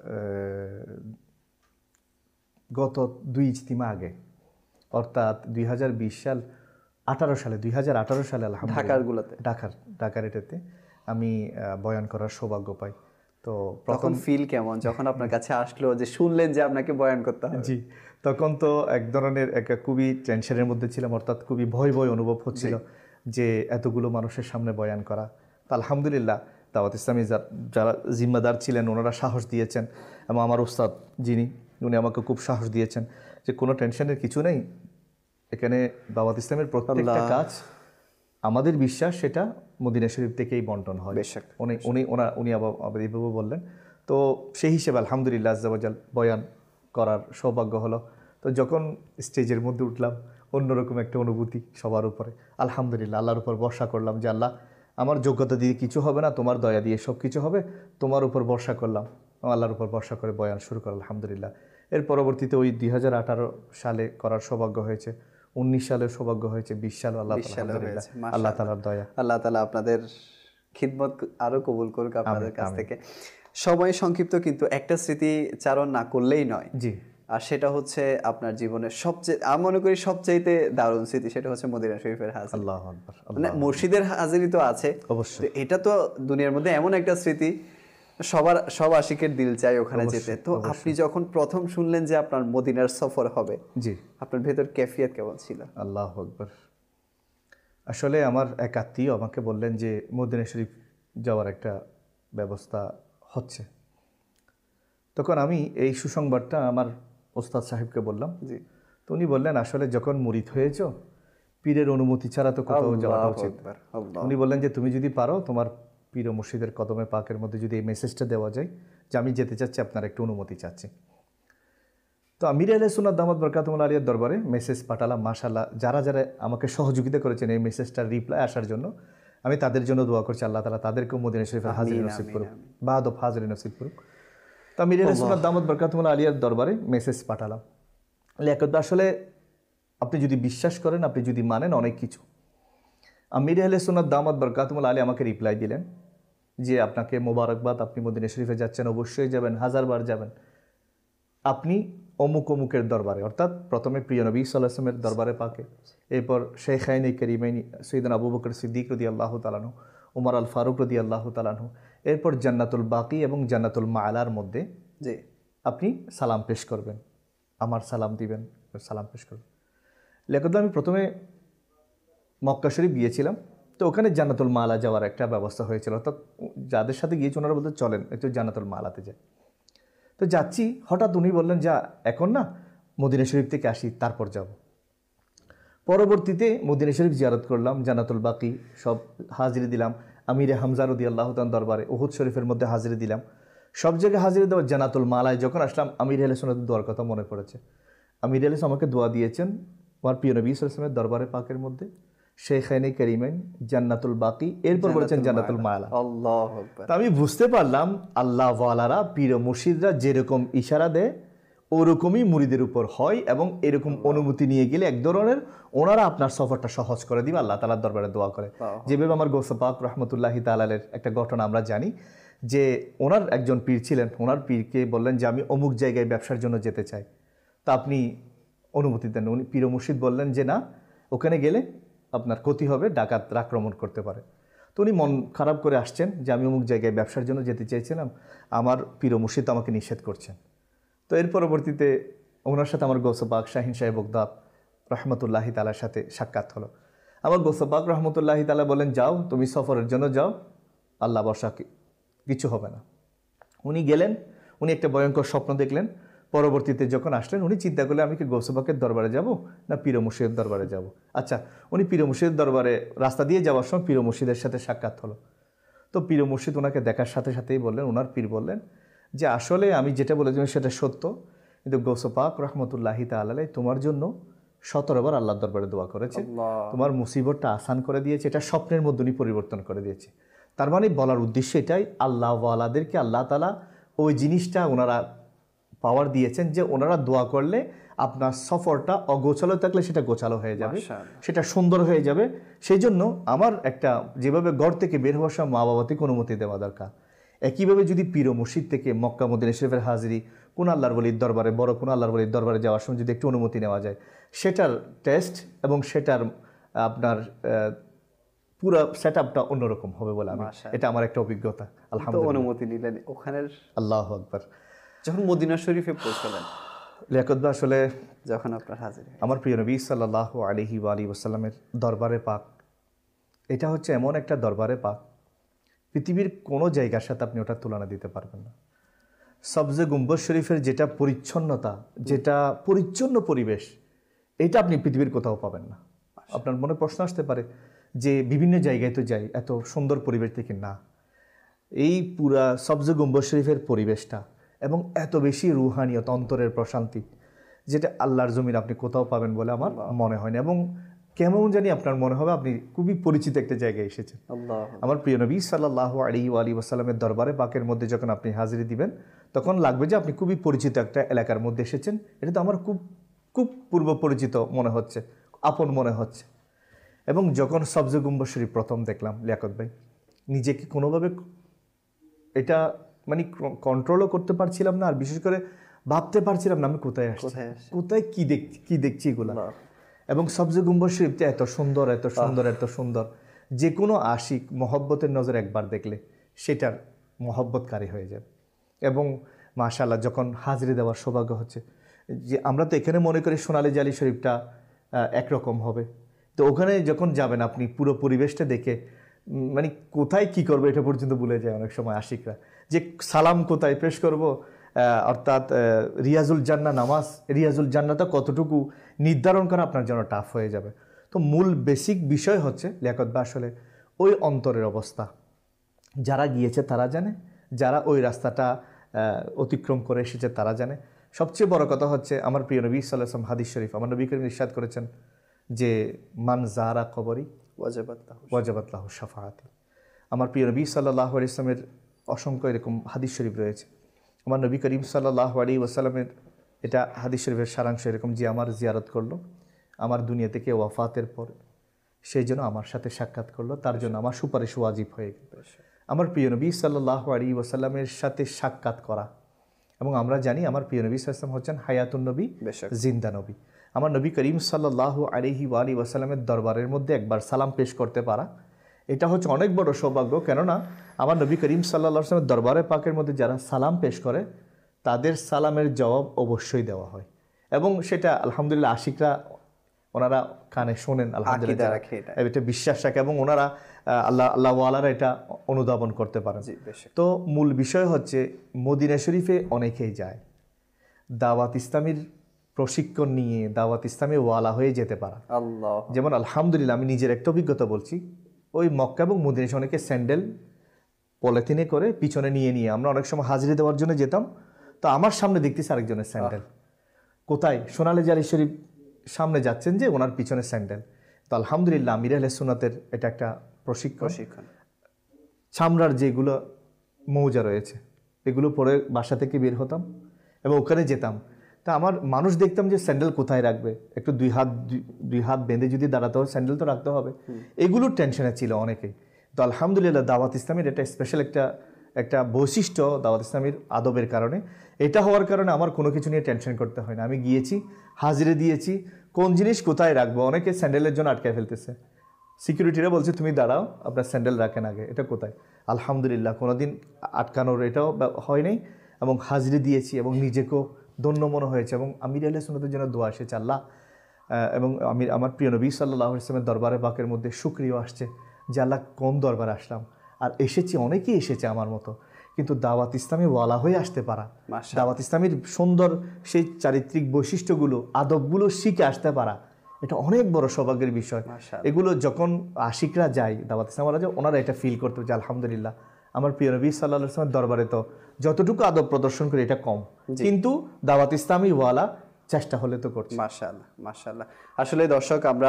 গত দুই ইজতিমা আগে, অর্থাৎ দুই হাজার বিশ সাল আঠারো সালে দুই হাজার আঠারো সালে আলহামদুলিল্লাহ ঢাকারগুলোতে ঢাকার ঢাকার এটাতে আমি বয়ান করার সৌভাগ্য পাই। তো প্রথম ফিল কেমন যখন আপনার কাছে আসলো, যে শুনলেন যে আপনাকে বয়ান করতে হবে? জি, তখন তো এক ধরনের একটা খুবই টেনশনের মধ্যে ছিলাম, অর্থাৎ খুবই ভয় ভয় অনুভব হচ্ছিল যে এতগুলো মানুষের সামনে বয়ান করা। তো আলহামদুলিল্লাহ দাওয়াত ইসলামী যারা জিম্মাদার ছিলেন ওনারা সাহস দিয়েছেন, এবং আমার উস্তাদ যিনি, উনি আমাকে খুব সাহস দিয়েছেন যে কোনো টেনশনের কিছু নেই, এখানে দাওয়াত ইসলামের প্রত্যেকটা কাজ আমাদের বিশ্বাস সেটা মদিনা শরীফ থেকেই বন্টন হয়। উনি উনি ওনা উনি আবার এইভাবে বললেন। তো সেই হিসেবে আলহামদুলিল্লাহ আজ্জা ওয়াজাল বয়ান করার সৌভাগ্য হলো। তো যখন স্টেজের মধ্যে উঠলাম, অন্যরকম একটা অনুভূতি সবার উপরে। আলহামদুলিল্লাহ আল্লাহর উপর ভরসা করলাম যে আল্লাহ আমার যোগ্যতা দিয়ে কিছু হবে না, তোমার দয়া দিয়ে সব কিছু হবে, তোমার উপর ভরসা করলাম, আল্লাহর উপর ভরসা করে বয়ান শুরু করলাম আলহামদুলিল্লাহ। এর পরবর্তীতে ওই দুই হাজার আঠারো সালে করার সৌভাগ্য হয়েছে, উনিশ সালের সৌভাগ্য হয়েছে, বিশ সালে আল্লাহ আল্লাহ তাআলার দয়া, আল্লাহ তাআলা আপনাদের খিদমত আরো কবুল করুক আপনাদের কাছ থেকে। সময় সংক্ষিপ্ত, কিন্তু একটা স্মৃতি চারণ না করলেই নয়। জি, আর সেটা হচ্ছে আপনার জীবনের সবচেয়ে, আমি মনে করি সবচাইতে দারুণ স্মৃতি, সেটা হচ্ছে মদিনা শরীফের হাজিরি। আল্লাহু আকবার। মানে মসজিদের হাজিরি তো আছে অবশ্যই, এটা তো দুনিয়ার মধ্যে এমন একটা স্মৃতি, সবার সব আশিকের দিল চাই ওখানে যেতে। তো আপনি যখন প্রথম শুনলেন যে আপনার মদিনার সফর হবে, জি, আপনার ভেতর ক্যাফিয়াত কেমন ছিল? আল্লাহু আকবার। আসলে আমার এক আত্মীয় আমাকে বললেন যে মদিনা শরীফ যাওয়ার একটা ব্যবস্থা হচ্ছে। তখন আমি এই সুসংবাদটা আমার ওস্তাদ সাহেবকে বললাম। জি। তো উনি বললেন আসলে যখন মুরিদ হয়েছ, পীরের অনুমতি ছাড়া তো কোথাও যাওয়া উচিত। উনি বললেন যে তুমি যদি পারো তোমার পীর ও মুর্শিদের কদমে পাকের মধ্যে যদি এই মেসেজটা দেওয়া যায় যে আমি যেতে চাচ্ছি, আপনার একটু অনুমতি চাচ্ছি। তো আমির আহলে সুন্নাত দামাত বরকাতুহুল আলিয়ার দরবারে মেসেজ পাঠালাম। মাশাআল্লাহ, যারা যারা আমাকে সহযোগিতা করেছেন এই মেসেজটার রিপ্লাই আসার জন্য, আমি তাদের জন্য দোয়া করছি আল্লাহ তাআলা তাদেরকেও মদিনা শরীফের হাজিরি নসিব করুক, বাদ অফ হাজিরি নসিব করুক। তো আমির আহলে সুন্নাত দামাত বরকাতুহুল আলিয়ার দরবারে মেসেজ পাঠালাম। আসলে আপনি যদি বিশ্বাস করেন, আপনি যদি মানেন অনেক কিছু। আমির আহলে সুন্নাত দামাত বরকাতুহুল আলিয়া আমাকে রিপ্লাই দিলেন যে আপনাকে মোবারকবাদ, আপনি মদিনা শরীফে যাচ্ছেন, অবশ্যই যাবেন, হাজারবার যাবেন। আপনি অমুক অমুকের দরবারে, অর্থাৎ প্রথমে প্রিয় নবী সাল্লাল্লাহু আলাইহি ওয়াসাল্লামের দরবারে পাকে, এরপর শাইখাইনে কারিমাইনি সাইয়্যিদুনা আবু বকর সিদ্দিক রাদিয়াল্লাহু তাআলা আনহু, ওমর আল ফারুক রাদিয়াল্লাহু তাআলা আনহু, এরপর জান্নাতুল বাকি এবং জান্নাতুল মাআলার মধ্যে যে আপনি সালাম পেশ করবেন, আমার সালাম দিবেন, সালাম পেশ করবেন। লিয়াকত, আমি প্রথমে মক্কা শরীফ গিয়েছিলাম, তো ওখানে জান্নাতুল মালা যাওয়ার একটা ব্যবস্থা হয়েছিল, অর্থাৎ যাদের সাথে গিয়েছি ওনারা বলতে চলেন একটু জান্নাতুল মালাতে যাই। তো যাচ্ছি, হঠাৎ উনি বললেন যা এখন না মদিনা শরীফ থেকে আসি তারপর যাব। পরবর্তীতে মদিনা শরীফ জিয়ারত করলাম, জান্নাতুল বাকি সব হাজিরি দিলাম, আমিরে হামজা রাদিয়াল্লাহু তাআলা দরবারে উহুদ শরীফের মধ্যে হাজিরি দিলাম, সব জায়গায় হাজিরি দেওয়া। জান্নাতুল মালায় যখন আসলাম আমির আহলে সুন্নাতের দোয়ার কথা মনে পড়েছে। আমির আহলে সুন্নাত আমাকে দোয়া দিয়েছেন আমার প্রিয় নবী সাল্লাল্লাহু আলাইহি ওয়াসাল্লামের দরবারে পাকের মধ্যে, শেখাইনে কারিমাইন, জান্নাতুল বাকি, এরপর বলেছেন জান্নাতুল মালা। আল্লাহু আকবার। তা আমি বুঝতে পারলাম আল্লাহ ওয়ালারা, পীর ও মুর্শিদরা যেরকম ইশারা দেয় ওরকমই মুরিদের উপর হয়, এবং এরকম অনুমতি নিয়ে গেলে এক ধরনের ওনারা আপনার সফরটা সহজ করে দিবে, আল্লাহ তাআলার দরবারে দোয়া করে। যেভাবে আমার গৌসে পাক রহমতুল্লাহি তাআলার একটা ঘটনা আমরা জানি যে ওনার একজন পীর ছিলেন, ওনার পীরকে বললেন যে আমি অমুক জায়গায় ব্যবসার জন্য যেতে চাই, তা আপনি অনুমতি দেন। উনি পীর ও মুর্শিদ বললেন যে না, ওখানে গেলে আপনার ক্ষতি হবে, ডাকাত আক্রমণ করতে পারে। তো উনি মন খারাপ করে আসছেন যে আমি অমুক জায়গায় ব্যবসার জন্য যেতে চেয়েছিলাম, আমার পীর ও মুর্শিদ আমাকে নিষেধ করছেন। তো এর পরবর্তীতে ওনার সাথে আমার গৌসে পাক শাহিন সাহেব বগদাদ রহমতুল্লাহি তাআলার সাথে সাক্ষাৎ হলো। আমার গৌসে পাক রহমতুল্লাহি তাআলা বলেন যাও, তুমি সফরের জন্য যাও, আল্লাহ বর্ষা কিছু হবে না। উনি গেলেন, উনি একটা ভয়ঙ্কর স্বপ্ন দেখলেন। পরবর্তীতে যখন আসলেন উনি চিন্তা করলেন আমি কি গৌসে পাকের দরবারে যাব না পীর ও মুর্শিদের দরবারে যাব। আচ্ছা, উনি পীর ও মুর্শিদের দরবারে রাস্তা দিয়ে যাওয়ার সময় পীর ও মুর্শিদের সাথে সাক্ষাৎ হলো। তো পীর ও মুর্শিদ ওনাকে দেখার সাথে সাথেই বললেন, ওনার পীর বললেন যে আসলে আমি যেটা বলেছিলাম সেটা সত্য, কিন্তু গৌসে পাক রহমতুল্লাহি তাআলা তোমার জন্য সতেরো বার আল্লাহর দরবারে দোয়া করেছে, তোমার মুসিবতটা আসান করে দিয়েছে, এটা স্বপ্নের মধ্যে উনি পরিবর্তন করে দিয়েছে। তার মানে বলার উদ্দেশ্য এটাই, আল্লাহ ওয়ালাদেরকে আল্লাহ তাআলা ওই জিনিসটা ওনারা পাওয়ার দিয়েছেন যে ওনারা দোয়া করলে আপনার সফরটা অগোছালো থাকলে সেটা গোছালো হয়ে যাবে, সেটা সুন্দর হয়ে যাবে। সেই জন্য আমার একটা যেভাবে ঘর থেকে বের হওয়ার সময় মা বাবা থেকে অনুমতি দেওয়া দরকার, একইভাবে যদি পীর ও মুর্শিদ থেকে মক্কা মদিনা শরীফের হাজিরি, কোন আল্লাহর ওলির দরবারে, বড় কোন আল্লাহর ওলির দরবারে যাওয়ার সময় যদি একটু অনুমতি নেওয়া যায়, সেটার টেস্ট এবং সেটার আপনার পুরো সেট আপটা অন্যরকম হবে বলে আমি, এটা আমার একটা অভিজ্ঞতা। আলহামদুলিল্লাহ অনুমতি নিলেন ওখানের। আল্লাহু আকবার। যখন মদিনা শরীফে পৌঁছলেন, লিয়াকত ভাই, আসলে যখন আপনার হাজির আমার প্রিয় নবী সাল্লাল্লাহু আলাইহি ওয়া আলিহি ওয়াসাল্লামের দরবারে পাক, এটা হচ্ছে এমন একটা দরবারে পাক পৃথিবীর কোনো জায়গার সাথে আপনি ওটা তুলনা দিতে পারবেন না। সবজে গুম্বজ শরীফের যেটা পরিচ্ছন্নতা, যেটা পরিচ্ছন্ন পরিবেশ, এটা আপনি পৃথিবীর কোথাও পাবেন না। আপনার মনে প্রশ্ন আসতে পারে যে বিভিন্ন জায়গায় তো যাই, এত সুন্দর পরিবেশ দেখি না, এই পুরা সবজে গুম্বজ শরীফের পরিবেশটা এবং এত বেশি রুহানিয়ত, অন্তরের প্রশান্তি, যেটা আল্লাহর জমিন আপনি কোথাও পাবেন বলে আমার মনে হয় না। এবং কেমন জানি আপনার মনে হবে আপনি খুবই পরিচিত একটা জায়গায় এসেছেন। আমার প্রিয় নবী সাল্লাল্লাহু আলাইহি ওয়া আলিহি ওয়াসাল্লামের দরবারে পাকের মধ্যে যখন আপনি হাজিরি দিবেন, তখন লাগবে যে আপনি খুবই পরিচিত একটা এলাকার মধ্যে এসেছেন। এটা তো আমার খুব খুব পূর্ব পরিচিত মনে হচ্ছে, আপন মনে হচ্ছে। এবং যখন সবজে গুম্বজ শরীফ প্রথম দেখলাম লিয়াকত ভাই, নিজেকে কোনোভাবে এটা মানে কন্ট্রোলও করতে পারছিলাম না, আর বিশেষ করে ভাবতে পারছিলাম না আমি কোথায় আসছি, কোথায় কি দেখছি কি দেখছি এগুলো। এবং সবজে গুম্বজ শরীফটা এত সুন্দর, এত সুন্দর, এত সুন্দর, যে কোনো আশিক মহব্বতের নজর একবার দেখলে সেটার মহব্বতকারী হয়ে যাবে। এবং মাশাআল্লাহ যখন হাজিরি দেওয়ার সৌভাগ্য হচ্ছে, যে আমরা তো এখানে মনে করি সোনালী জালি শরীফটা একরকম হবে, তো ওখানে যখন যাবেন আপনি পুরো পরিবেশটা দেখে মানে কোথায় কি করবো এটা পর্যন্ত ভুলে যায় অনেক সময় আশিকরা, যে সালাম কোথায় পেশ করব, অর্থাৎ রিয়াজুল জান্নাহ নামাজ, রিয়াজুল জান্নাহটা কতটুকু নির্ধারণ করা আপনার জন্য টাফ হয়ে যাবে। তো মূল বেসিক বিষয় হচ্ছে লিয়াকত ভাই, আসলে ওই অন্তরের অবস্থা যারা গিয়েছে তারা জানে, যারা ওই রাস্তাটা অতিক্রম করে এসেছে তারা জানে। সবচেয়ে বড় কথা হচ্ছে আমার প্রিয় নবী সাল্লাল্লাহু আলাইহি ওয়াসাল্লাম হাদিস শরীফ, আমার নবী করিম ইরশাদ করেছেন যে মান জারা কবরি ওয়াজাবাত লাহু শাফাআতি। আমার প্রিয় নবী সাল্লাল্লাহু আলাইহি ওয়াসাল্লামের অসংখ্য এরকম হাদিস শরীফ রয়েছে। আমার নবী করিম সাল্লাল্লাহু আলাইহি ওয়াসাল্লামের এটা হাদিস শরীফের সারাংশ এরকম, যে আমার জিয়ারত করলো আমার দুনিয়া থেকে ওয়াফাতের পর, সেই জন্য আমার সাথে সাক্ষাৎ করলো, তার জন্য আমার সুপারিশ ওয়াজিব হয়ে গেল। আমার প্রিয় নবী সাল্লাল্লাহু আলাইহি ওয়াসাল্লামের সাথে সাক্ষাৎ করা, এবং আমরা জানি আমার প্রিয় নবী সাল্লাল্লাহু আলাইহি ওয়াসাল্লাম হচ্ছেন হায়াতুন নবী, জিন্দা নবী। আমার নবী করিম সাল্লাল্লাহু আলাইহি ওয়া আলিহি ওয়াসাল্লামের দরবারের মধ্যে একবার সালাম পেশ করতে পারা, এটা হচ্ছে অনেক বড় সৌভাগ্য। কেননা আমার নবী করিম সাল্লাল্লাহু আলাইহি ওয়াসাল্লামের দরবারে পাকের মধ্যে যারা সালাম পেশ করে তাদের সালামের জবাব অবশ্যই দেওয়া হয়, এবং সেটা আলহামদুলিল্লাহ আশিকরা ওনারা কানে শোনেন, আলহামদুলিল্লাহ এটা বিশ্বাস রাখে, এবং ওনারা আল্লাহ আল্লাহ ওয়ালারা এটা অনুধাবন করতে পারেন। তো মূল বিষয় হচ্ছে মদিনা শরীফে অনেকেই যায় দাওয়াত ইসলামীর প্রশিক্ষণ নিয়ে, দাওয়াত ইসলামী ওয়ালা হয়ে যেতে পারা। আল্লাহ, যেমন আলহামদুলিল্লাহ আমি নিজের একটা অভিজ্ঞতা বলছি, ওই মক্কা এবং মদিনা অনেকে স্যান্ডেল পলিথিনে করে পিছনে নিয়ে নিয়ে আমরা অনেক সময় হাজিরি দেওয়ার জন্য যেতাম, তো আমার সামনে দেখতেছি আরেকজনের স্যান্ডেল, কোথায় সোনালী জারি শরীফ সামনে যাচ্ছেন যে ওনার পিছনে স্যান্ডেল। তো আলহামদুলিল্লাহ আমির আহলে সুন্নাতের এটা একটা প্রশিক্ষণ। চামড়ার যেগুলো মৌজা রয়েছে এগুলো পরে বাসা থেকে বের হতাম এবং ওখানে যেতাম, তা আমার মানুষ দেখতাম যে স্যান্ডেল কোথায় রাখবে, একটু দুই হাত দুই হাত বেঁধে যদি দাঁড়াতে হয় স্যান্ডেল তো রাখতে হবে, এগুলোর টেনশনে ছিল অনেকেই। তো আলহামদুলিল্লাহ দাওয়াত ইসলামের এটা স্পেশাল একটা একটা বৈশিষ্ট্য দাওয়াত ইসলামের আদবের কারণে, এটা হওয়ার কারণে আমার কোনো কিছু নিয়ে টেনশন করতে হয় না। আমি গিয়েছি, হাজিরে দিয়েছি, কোন জিনিস কোথায় রাখবো, অনেকে স্যান্ডেলের জন্য আটকায় ফেলতেছে, সিকিউরিটিরা বলছে তুমি দাঁড়াও আপনার স্যান্ডেল রাখেন আগে, এটা কোথায়। আলহামদুলিল্লাহ কোনোদিন আটকানোর এটাও হয় নাই, এবং হাজিরে দিয়েছি এবং নিজেকেও ধন্য মনে হয়েছে, এবং আমির আহলে সুন্নাতের জন্য দোয়া এসেছে আল্লাহ, এবং আমি আমার প্রিয় নবী সাল্লাল্লাহু আলাইহি ওয়াসাল্লামের দরবারে পাকের মধ্যে শুকরিয়া আসছে যে আল্লাহ কোন দরবারে আসলাম, আর এসেছি অনেকেই এসেছে আমার মতো, কিন্তু দাওয়াত ইসলামী ওয়ালা হয়ে আসতে পারা, দাওয়াত ইসলামীর সুন্দর সেই চারিত্রিক বৈশিষ্ট্যগুলো আদবগুলো শিখে আসতে পারা, এটা অনেক বড় সৌভাগ্যের বিষয়। এগুলো যখন আশিকরা যায় দাওয়াত ইসলাম ওরা যায়, ওনারা এটা ফিল করতে যে আলহামদুলিল্লাহ আমার প্রিয় নবী সাল্লাল্লাহু আলাইহি ওয়াসাল্লামের দরবারে তো যতটুকু আদব প্রদর্শন করে এটা কম, কিন্তু দাওয়াত ইসলামী ওয়ালা চেষ্টা হলে তো করছে। মাশাআল্লাহ মাশাআল্লাহ। আসলে দর্শক আমরা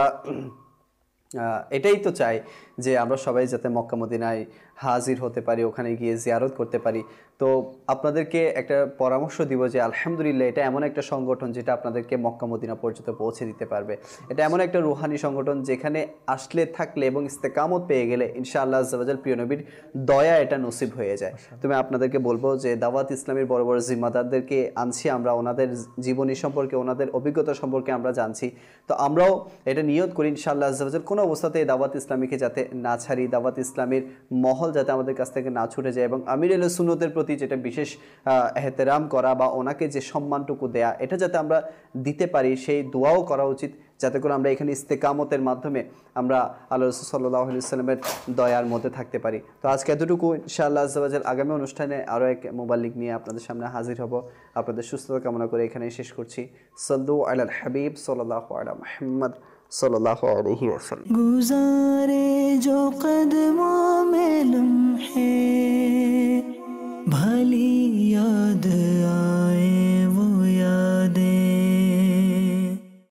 এটাই তো চাই যে আমরা সবাই যাতে মক্কা মদিনায় হাজির হতে পারি, ওখানে গিয়ে জিয়ারত করতে পারি। তো আপনাদেরকে একটা পরামর্শ দিব যে আলহামদুলিল্লাহ এটা এমন একটা সংগঠন যেটা আপনাদেরকে মক্কা মদিনা পর্যন্ত পৌঁছে দিতে পারবে। এটা এমন একটা রুহানি সংগঠন যেখানে আসলে থাকলে এবং ইস্তেকামত পেয়ে গেলে ইনশাআল্লাহ আজ্জা ওয়া জাল প্রিয় নবীর দয়া এটা নসিব হয়ে যায়। তুমি আপনাদেরকে বলবো যে দাওয়াত ইসলামের বড় বড় জিম্মাদারদেরকে আনছি আমরা, ওনাদের জীবনী সম্পর্কে ওনাদের অভিজ্ঞতা সম্পর্কে আমরা জানছি, তো আমরাও এটা নিয়ত করি ইনশাআল্লাহ আজ্জা ওয়া জাল কোনো অবস্থাতে দাওয়াত ইসলামীকে যাতে না ছাড়ি, দাওয়াত ইসলামের মহল যাতে আমাদের কাছ থেকে না ছুটে যায়, এবং আমির আহলে সুন্নতের প্রতি যেটা বিশেষ এহতেরাম করা বা ওনাকে যে সম্মানটুকু দেয়া এটা যাতে আমরা দিতে পারি, সেই দোয়াও করা উচিত, যাতে করে আমরা এখানে ইস্তেকামতের মাধ্যমে আমরা আল্লাহ রাসূল সাল্লাল্লাহু আলাইহি ওয়াসাল্লামের দয়ার মধ্যে থাকতে পারি। তো আজকে এতটুকু, ইনশাআল্লাহ আজ্জা ওয়া জাল আগামী অনুষ্ঠানে আরও এক মুবাল্লিগ নিয়ে আপনাদের সামনে হাজির হব। আপনাদের সুস্থতা কামনা করে এখানেই শেষ করছি। সাল্লু আলাল হাবিব সাল্লাল্লাহু আলা মুহাম্মদ सल्लल्लाहु अलैहि वसल्लम। गुज़ारे जो कदमों में